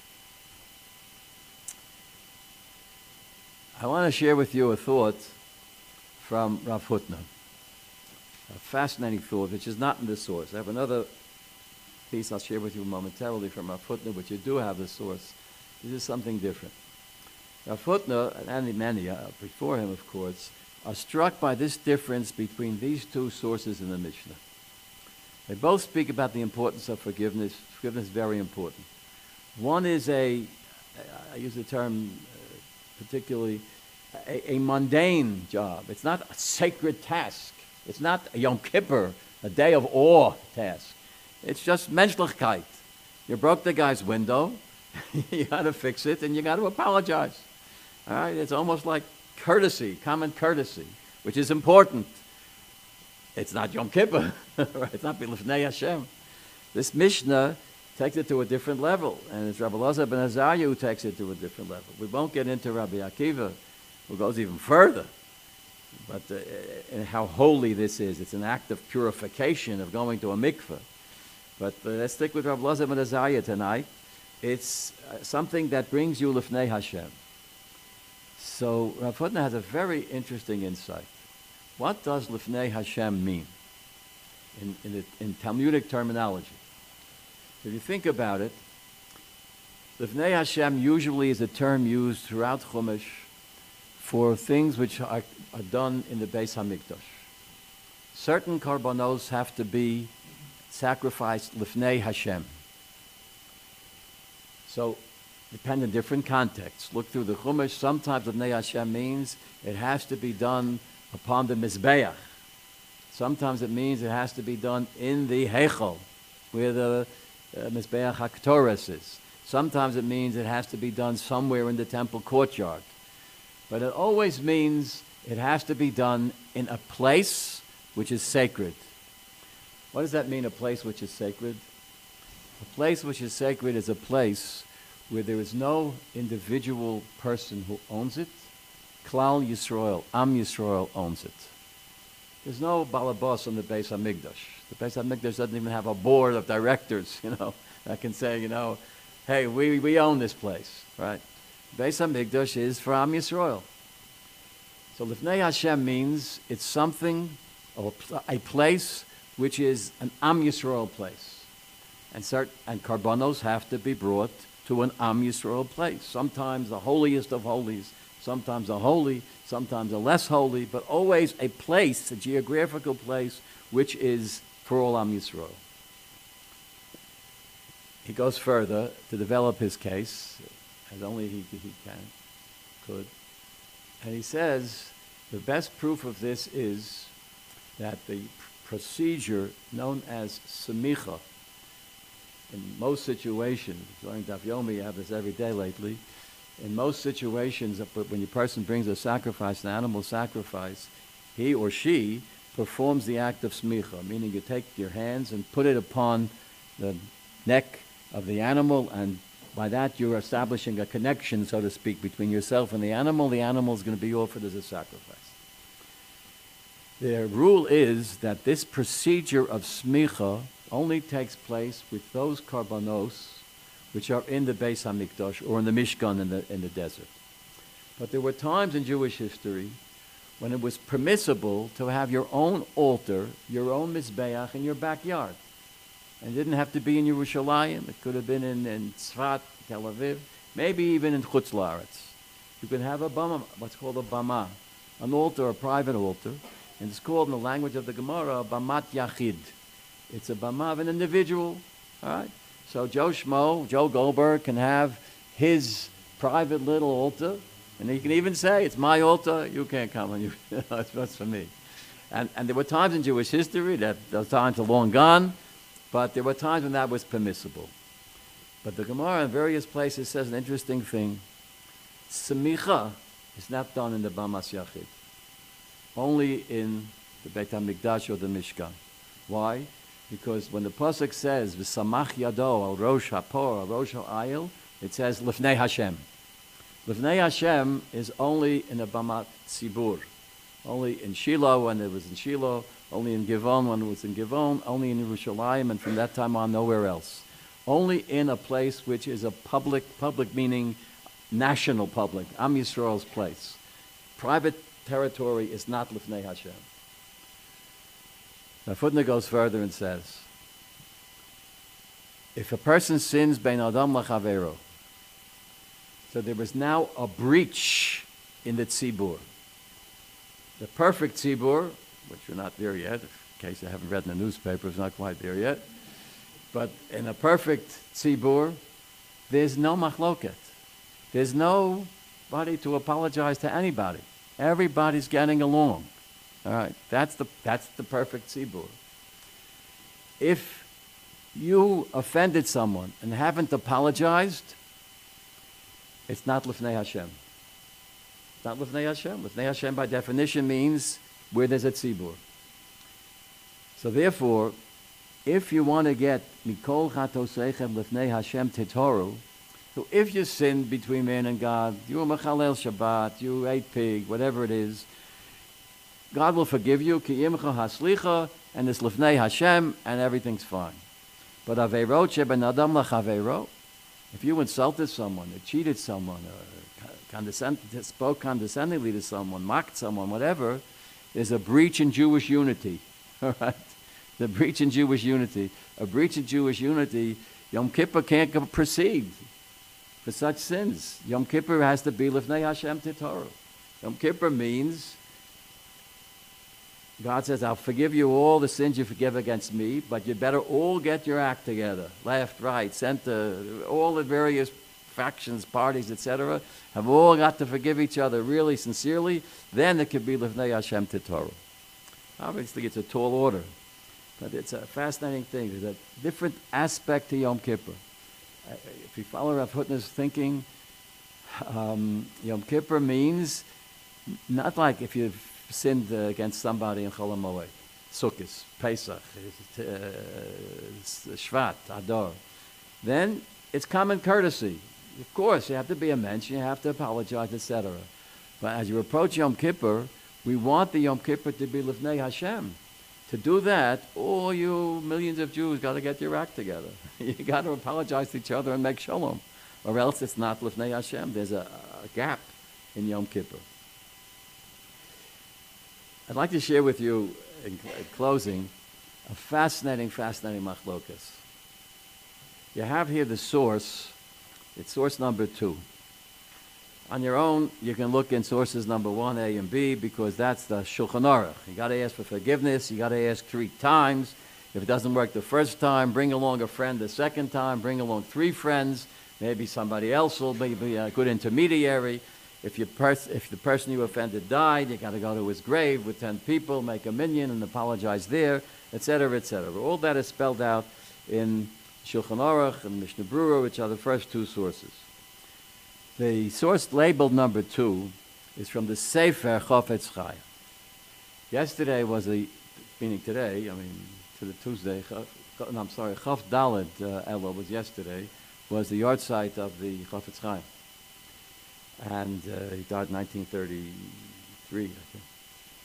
S1: I want to share with you a thought from Rav Hutner. A fascinating thought, which is not in the source. I have another piece I'll share with you momentarily from Rav Hutner, which you do have the source. This is something different. Rav Hutner, and many uh, before him, of course, are struck by this difference between these two sources in the Mishnah. They both speak about the importance of forgiveness. Forgiveness is very important. One is a, I use the term uh, particularly, a, a mundane job. It's not a sacred task. It's not a Yom Kippur, a day of awe task. It's just menschlichkeit. You broke the guy's window, you got to fix it, and you got to apologize. All right, it's almost like courtesy, common courtesy, which is important. It's not Yom Kippur, right? It's not B'lifnei Hashem. This Mishnah takes it to a different level, and it's Rabbi Elazar ben Azariah who takes it to a different level. We won't get into Rabbi Akiva, who goes even further, but uh, and how holy this is. It's an act of purification, of going to a mikveh. But uh, let's stick with Rabbi Elazar ben Azariah tonight. It's uh, something that brings you Lifnei Hashem. So Rav Hutner has a very interesting insight. What does Lifnei Hashem mean in, in, the, in Talmudic terminology? If you think about it, Lifnei Hashem usually is a term used throughout Chumash for things which are, are done in the Beis HaMikdash. Certain karbanos have to be sacrificed Lifnei Hashem. So, depend on different contexts. Look through the Chumash. Sometimes Lifnei Hashem means it has to be done upon the Mizbeach. Sometimes it means it has to be done in the Heichal, where the uh, Mizbeach HaKtoras is. Sometimes it means it has to be done somewhere in the temple courtyard. But it always means it has to be done in a place which is sacred. What does that mean, a place which is sacred? A place which is sacred is a place where there is no individual person who owns it. Klal Yisrael, Am Yisrael owns it. There's no balabos on the Beis HaMikdash. The Beis HaMikdash doesn't even have a board of directors, you know, that can say, you know, hey, we, we own this place, right? Beis HaMikdash is for Am Yisrael. So Lifnei Hashem means it's something, or a place which is an Am Yisrael place. And, cert- and karbanos have to be brought to an Am Yisrael place. Sometimes the holiest of holies, sometimes a holy, sometimes a less holy, but always a place, a geographical place, which is for all Am Yisrael. He goes further to develop his case, as only he, he can, could. And he says the best proof of this is that the procedure known as semicha, in most situations, during Daf Yomi, you have this every day lately, in most situations, when a person brings a sacrifice, an animal sacrifice, he or she performs the act of smicha, meaning you take your hands and put it upon the neck of the animal, and by that you're establishing a connection, so to speak, between yourself and the animal. The animal is going to be offered as a sacrifice. The rule is that this procedure of smicha only takes place with those karbanos which are in the Beis Hamikdash or in the Mishkan in the, in the desert. But there were times in Jewish history when it was permissible to have your own altar, your own Mizbeach in your backyard. And it didn't have to be in Yerushalayim. It could have been in, in Tzfat, Tel Aviv, maybe even in Chutz La'aretz. You could have a bama, what's called a bama, an altar, a private altar, and it's called in the language of the Gemara, Bamat Yachid. It's a bama of an individual, all right? So Joe Schmo, Joe Goldberg can have his private little altar, and he can even say, it's my altar, you can't come on, you, it's what's for me. And, and there were times in Jewish history that those times are long gone, but there were times when that was permissible. But the Gemara in various places says an interesting thing. Semicha is not done in the Bamas Yachid, only in the Beit HaMikdash or the Mishkan. Why? Because when the Pasuk says, V'samach yado al rosh hapor, al rosh ha'ayil, it says, Lifnei Hashem. Lifnei Hashem is only in the Bamat Tzibur, only in Shiloh when it was in Shiloh, only in Givon when it was in Givon, only in Yerushalayim, and from that time on, nowhere else. Only in a place which is a public, public meaning national public, Am Yisrael's place. Private territory is not Lifnei Hashem. Now, Footnote goes further and says, if a person sins bein adam lachavero, so there is now a breach in the tzibur. The perfect tzibur, which we're not there yet, in case you haven't read in the newspaper, it's not quite there yet, but in a perfect tzibur, there's no machloket. There's nobody to apologize to anybody. Everybody's getting along. All right, that's the that's the perfect tzibur. If you offended someone and haven't apologized, it's not Lifnei Hashem. It's not Lifnei Hashem. Lifnei Hashem by definition means where there's a tzibur. So therefore, if you want to get Mikol Chatoseichem Lifnei Hashem Titoru, so if you sinned between man and God, you were Mechalel Shabbat, you ate pig, whatever it is, God will forgive you, Ki Yimcha Haslicha, and it's Lifnei Hashem, and everything's fine. But Aveirot Sheben Adam Lachaveiro, if you insulted someone, or cheated someone, or condescend, spoke condescendingly to someone, mocked someone, whatever, there's a breach in Jewish unity. All right? The breach in Jewish unity. A breach in Jewish unity, Yom Kippur can't proceed for such sins. Yom Kippur has to be Lifnei Hashem Titoru. Yom Kippur means God says, I'll forgive you all the sins you forgive against me, but you better all get your act together. Left, right, center, all the various factions, parties, et cetera, have all got to forgive each other really sincerely. Then it could be Lifnei Hashem Titoru. Obviously, it's a tall order, but it's a fascinating thing. There's a different aspect to Yom Kippur. If you follow Rav Hutner's thinking, um, Yom Kippur means not like if you've sinned uh, against somebody in Chol HaMoed, Sukkot, Pesach, uh, Shvat, Adar. Then it's common courtesy. Of course, you have to be a mensch, you have to apologize, et cetera. But as you approach Yom Kippur, we want the Yom Kippur to be Lifnei Hashem. To do that, all you millions of Jews got to get your act together. You got to apologize to each other and make shalom, or else it's not Lifnei Hashem. There's a, a gap in Yom Kippur. I'd like to share with you, in closing, a fascinating, fascinating machlokas. You have here the source. It's source number two. On your own, you can look in sources number one, A, and B, because that's the Shulchan Aruch. You got to ask for forgiveness. You got to ask three times. If it doesn't work the first time, bring along a friend the second time. Bring along three friends. Maybe somebody else will be a good intermediary. If, you pers- if the person you offended died, you got to go to his grave with ten people, make a minyan, and apologize there, et cetera, et cetera. All that is spelled out in Shulchan Aruch and Mishnah Berurah, which are the first two sources. The source labeled number two is from the Sefer Chofetz Chaim. Yesterday was the, meaning today, I mean, to the Tuesday, no, I'm sorry, Chof Daled uh, Elul was yesterday, was the yard site of the Chofetz Chaim. And uh, he died in nineteen thirty-three, I think.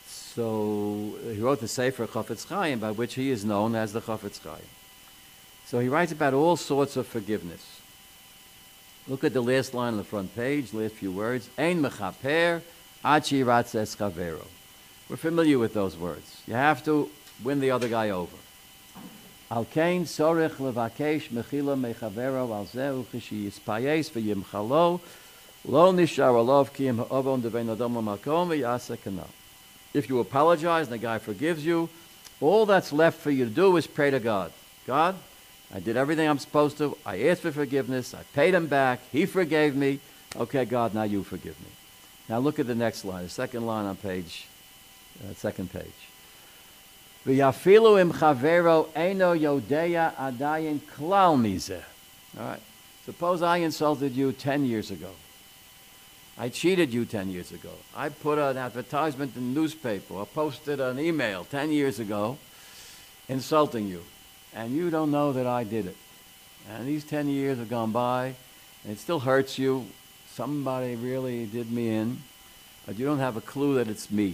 S1: So he wrote the Sefer Chafetz Chaim, by which he is known as the Chafetz Chaim. So he writes about all sorts of forgiveness. Look at the last line on the front page, last few words. Ein mechaper ad shiratz es chavero. We're familiar with those words. You have to win the other guy over. Al kein sorech levakesh mechila mechavero al zeu chishi yispayes v'yimchalo lo nishar alav ki im ha'avon devein adam l'makom v'yasa kanal. If you apologize and the guy forgives you, all that's left for you to do is pray to God. God, I did everything I'm supposed to. I asked for forgiveness. I paid him back. He forgave me. Okay, God, now you forgive me. Now look at the next line, the second line on page, uh, second page. V'yafilu im chavero eino yodeya adayin klal mizeh. All right. Suppose I insulted you ten years ago. I cheated you ten years ago. I put an advertisement in the newspaper or posted an email ten years ago insulting you. And you don't know that I did it. And these ten years have gone by, and it still hurts you. Somebody really did me in, but you don't have a clue that it's me.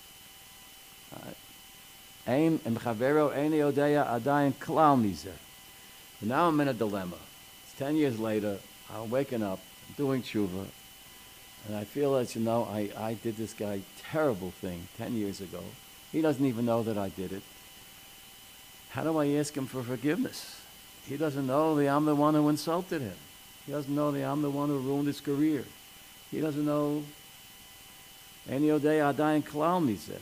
S1: And now I'm in a dilemma. It's ten years later, I'm waking up, I'm doing tshuva, and I feel that, you know, I, I did this guy terrible thing ten years ago. He doesn't even know that I did it. How do I ask him for forgiveness? He doesn't know that I'm the one who insulted him. He doesn't know that I'm the one who ruined his career. He doesn't know any day Adayin Klal Mizeh.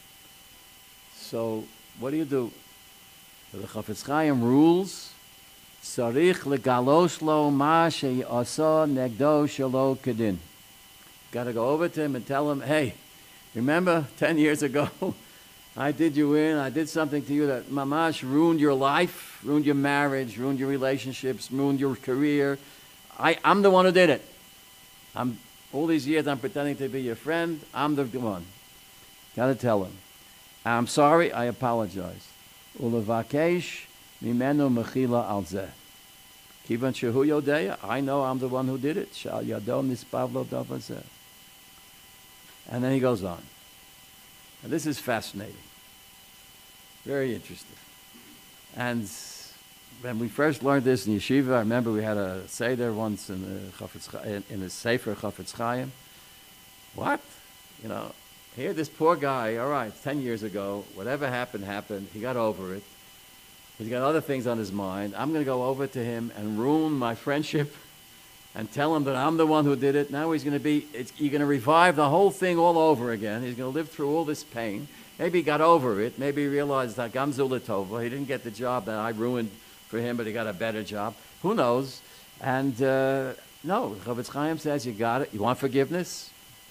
S1: So what do you do? The Chafetz Chaim rules, Sarich legalos lo ma she'asa negdo shelo kedin. Got to go over to him and tell him, hey, remember ten years ago, I did you in, I did something to you that mamash ruined your life, ruined your marriage, ruined your relationships, ruined your career. I, I'm the one who did it. I'm, all these years I'm pretending to be your friend. I'm the one. Got to tell him. I'm sorry, I apologize. Ulevakesh mimenu mechila al zeh. Kivan shehu yodeya, I know I'm the one who did it. Shal yado mispavlo davazeh. And then he goes on. And this is fascinating. Very interesting. And when we first learned this in yeshiva, I remember we had a seder once in the Chafetz, in the Sefer Chafetz Chaim. What? You know, here this poor guy, all right, ten years ago, whatever happened, happened. He got over it. He's got other things on his mind. I'm going to go over to him and ruin my friendship and tell him that I'm the one who did it. Now he's going to be, it's, you're going to revive the whole thing all over again. He's going to live through all this pain. Maybe he got over it. Maybe he realized that Gamzu Latova, he didn't get the job that I ruined for him, but he got a better job. Who knows? And uh, no, Chafetz Chaim says you got it. You want forgiveness?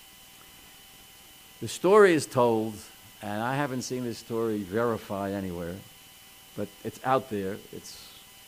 S1: The story is told, and I haven't seen this story verified anywhere, but it's out there. It's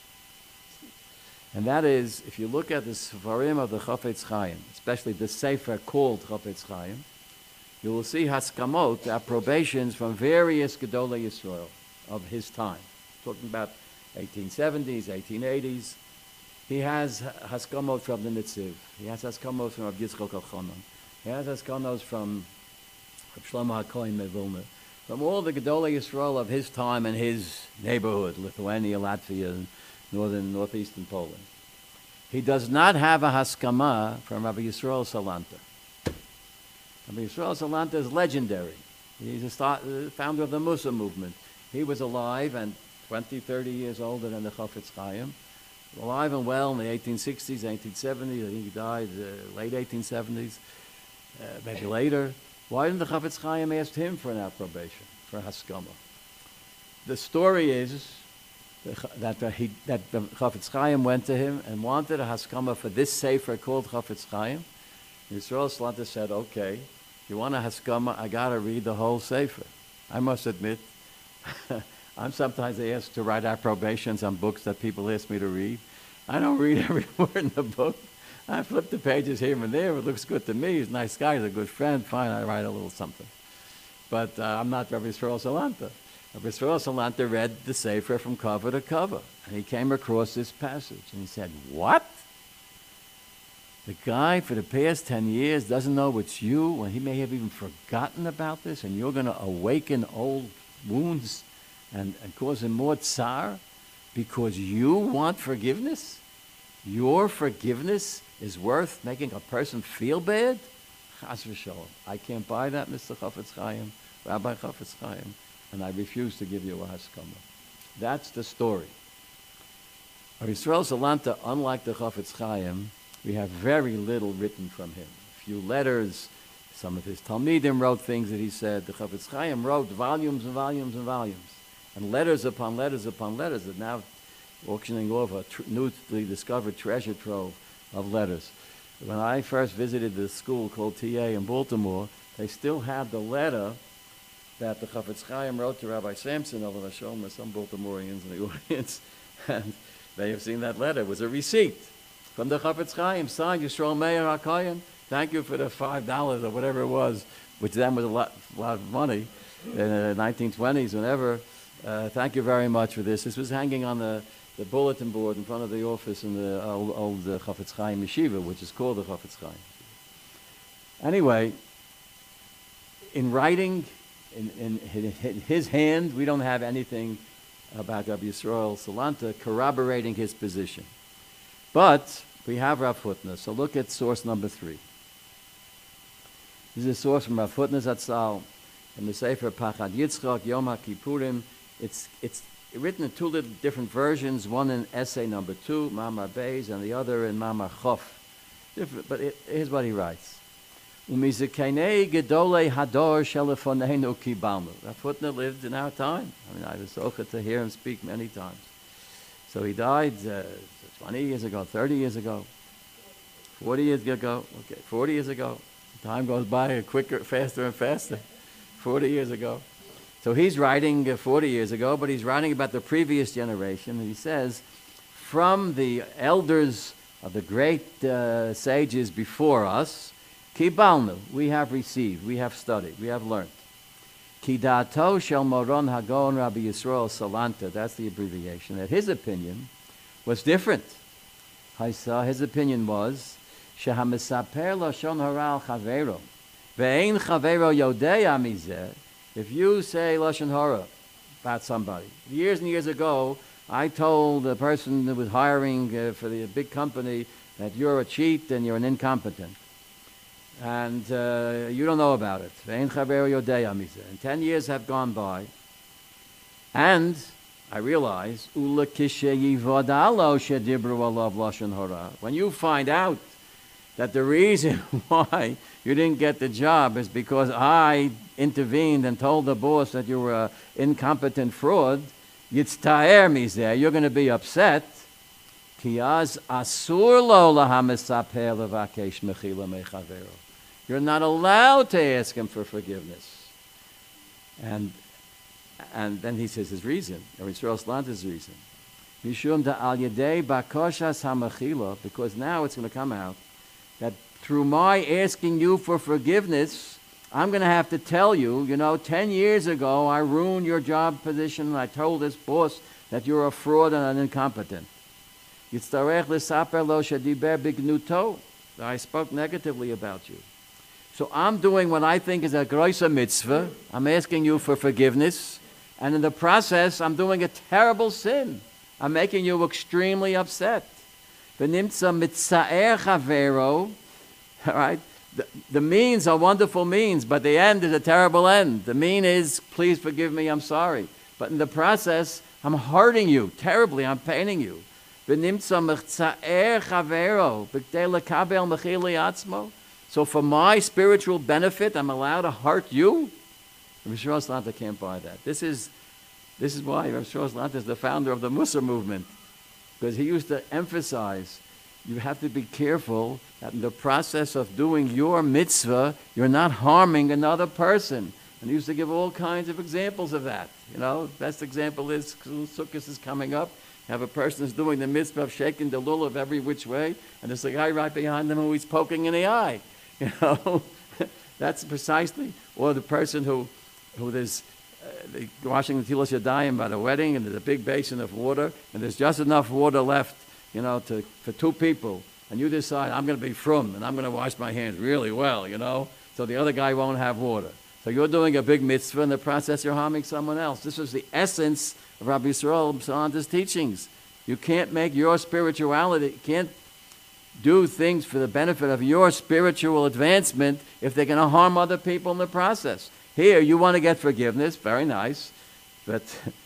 S1: And that is, if you look at the Sefarim of the Chafetz Chaim, especially the Sefer called Chafetz Chaim, you will see Haskamot, approbations from various Gedolei Yisrael of his time. Talking about eighteen seventies, eighteen eighties. He has Haskamot from the Nitziv. He has Haskamot from Rav Yitzchok Elchanan. He has Haskamot from Rav Shlomo HaKohen Mevilna. From all the Gedolei Yisrael of his time and his neighborhood, Lithuania, Latvia, and northern, northeastern Poland. He does not have a haskama from Rabbi Yisrael Salanta. Rabbi Yisrael Salanta is legendary. He's a start, the founder of the Musa movement. He was alive and twenty, thirty years older than the Chafetz Chaim. Alive and well in the eighteen sixties, eighteen seventies. I think he died uh, late eighteen seventies, uh, maybe later. Why didn't the Chafetz Chaim ask him for an approbation, for a haskama? The story is that the, he, that the Chafetz Chaim went to him and wanted a haskama for this sefer called Chafetz Chaim. Yisrael Salanta said, okay, if you want a haskama, I got to read the whole sefer. I must admit, I'm sometimes asked to write approbations on books that people ask me to read. I don't read every word in the book. I flip the pages here and there. It looks good to me. He's a nice guy. He's a good friend. Fine, I write a little something. But uh, I'm not Rabbi Yisrael Salanta. Rabbi Yisrael Salanta read the Sefer from cover to cover, and he came across this passage, and he said, what? The guy for the past ten years doesn't know it's you, and he may have even forgotten about this, and you're going to awaken old wounds and, and cause him more tsar because you want forgiveness? Your forgiveness is worth making a person feel bad? Chas v'sholom. I can't buy that, Mister Chafetz Chaim, Rabbi Chafetz Chaim, and I refuse to give you a haskama. That's the story. Rabbi Yisrael Salanta, unlike the Chafetz Chaim, we have very little written from him. A few letters, some of his Talmidim wrote things that he said. The Chafetz Chaim wrote volumes and volumes and volumes, and letters upon letters upon letters that now auctioning off a tr- newly discovered treasure trove of letters. When I first visited the school called T A in Baltimore, they still had the letter that the Chafetz Chaim wrote to Rabbi Sampson of Hashem. There's some Baltimoreans in the audience, and they have seen that letter. It was a receipt from the Chafetz Chaim, signed Yisrael Meir HaKoyen. Thank you for the five dollars or whatever it was, which then was a lot, a lot of money in the nineteen twenties, whenever. Uh, thank you very much for this. This was hanging on the, the bulletin board in front of the office in the old, old uh, Chafetz Chaim Yeshiva, which is called the Chafetz Chaim. Anyway, in writing, in, in, in his hand, we don't have anything about Rabbi Yisrael Salanta corroborating his position. But we have Rav Hutner, so look at source number three. This is a source from Rav Hutner Zatzal in the Sefer Pachad Yitzchak, Yom HaKippurim. It's, it's written in two little different versions, one in essay number two, Mamar Beis, and the other in Mamar Chof. Different, but it, here's what he writes. Umizekeinei gedolei hador shelefonenu kibalnu. Rav Hutner lived in our time. I mean, I was so good to hear him speak many times. So he died uh, twenty years ago, thirty years ago, forty years ago. Okay, forty years ago. Time goes by quicker, faster and faster. forty years ago. So he's writing uh, forty years ago, but he's writing about the previous generation. And he says, from the elders of the great uh, sages before us, Kibalnu, we have received, we have studied, we have learned. Kidato shel Moron Hagon Rabbi Yisrael Salanta, that's the abbreviation, that his opinion was different. His opinion was, Shehamisaper lashon hara al chavero, ve'ein chavero yodea mizeh. If you say lashon hara about somebody, years and years ago, I told the person that was hiring uh, for the big company that you're a cheat and you're an incompetent. And uh, you don't know about it. And ten years have gone by. And I realize, when you find out that the reason why you didn't get the job is because I intervened and told the boss that you were an incompetent fraud, you're going to be upset. You're not allowed to ask him for forgiveness. And and then he says his reason, or Yisrael Salanta's reason. Because now it's going to come out that through my asking you for forgiveness, I'm going to have to tell you, you know, ten years ago I ruined your job position and I told this boss that you're a fraud and an incompetent. I spoke negatively about you. So I'm doing what I think is a groisa mitzvah. I'm asking you for forgiveness. And in the process, I'm doing a terrible sin. I'm making you extremely upset. All right? The, the means are wonderful means, but the end is a terrible end. The mean is, please forgive me, I'm sorry. But in the process, I'm hurting you terribly. I'm paining you. So for my spiritual benefit, I'm allowed to hurt you? Rav Yisrael Salanta can't buy that. This is, this is why Rav Yisrael Salanta is the founder of the Musar movement. Because he used to emphasize, you have to be careful that in the process of doing your mitzvah, you're not harming another person. And he used to give all kinds of examples of that. You know, best example is, Sukkot is coming up. You have a person who's doing the mitzvah of shaking the lulav every which way, and there's a guy right behind them who he's poking in the eye. You know, that's precisely, or the person who, who there's uh, the washing the tilas yadayim by the wedding, and there's a big basin of water, and there's just enough water left, you know, to for two people, and you decide, I'm going to be frum, and I'm going to wash my hands really well, you know, so the other guy won't have water. So you're doing a big mitzvah, in the process you're harming someone else. This is the essence of Rabbi Yisrael Salanter's teachings. You can't make your spirituality, you can't do things for the benefit of your spiritual advancement if they're going to harm other people in the process. Here, you want to get forgiveness, very nice, but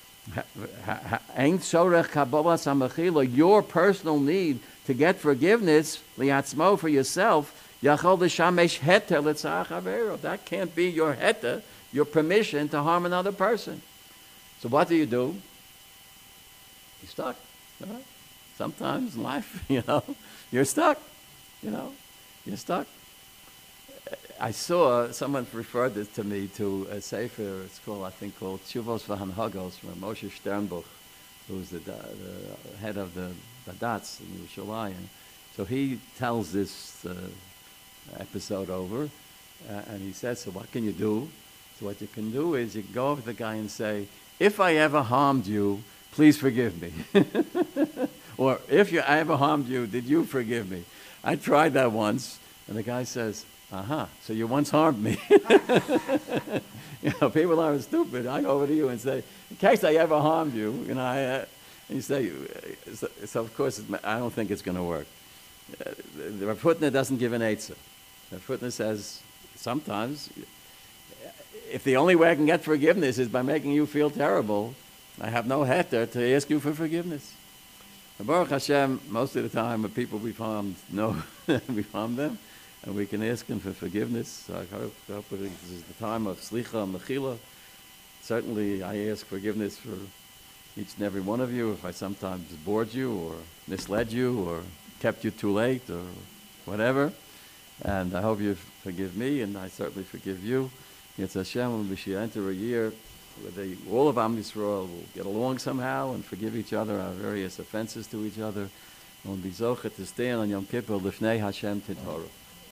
S1: your personal need to get forgiveness, liatzmo, for yourself, that can't be your heter, your permission to harm another person. So what do you do? You're stuck. Right? Sometimes in life, you know, you're stuck. You know, you're stuck. I saw, someone referred this to me to a sefer, it's called, I think, called Tshuvos V'Hanhagos from Moshe Sternbuch, who's the, the head of the Badatz in Yerushalayim. So he tells this uh, episode over, uh, and he says, so what can you do? So what you can do is you can go over to the guy and say, if I ever harmed you, please forgive me. Or if you, I ever harmed you, did you forgive me? I tried that once, and the guy says, uh-huh, so you once harmed me. You know, people aren't stupid. I go over to you and say, in case I ever harmed you, you know, I, uh, and you say, uh, so, so of course, it's, I don't think it's going to work. Uh, the Rav Hutner doesn't give an eitzah. Rav Hutner says, sometimes, if the only way I can get forgiveness is by making you feel terrible, I have no heter to ask you for forgiveness. Baruch Hashem, most of the time, the people we've harmed know we've harmed them, and we can ask them for forgiveness. So I hope, I hope this is the time of slicha and mechila. Certainly, I ask forgiveness for each and every one of you if I sometimes bored you or misled you or kept you too late or whatever. And I hope you forgive me, and I certainly forgive you. Yetz Hashem, we should enter a year where they, all of Am Yisrael will get along somehow and forgive each other our various offenses to each other. And we'll be zochet to stand on Yom Kippur, Lifnei Hashem Tidhara.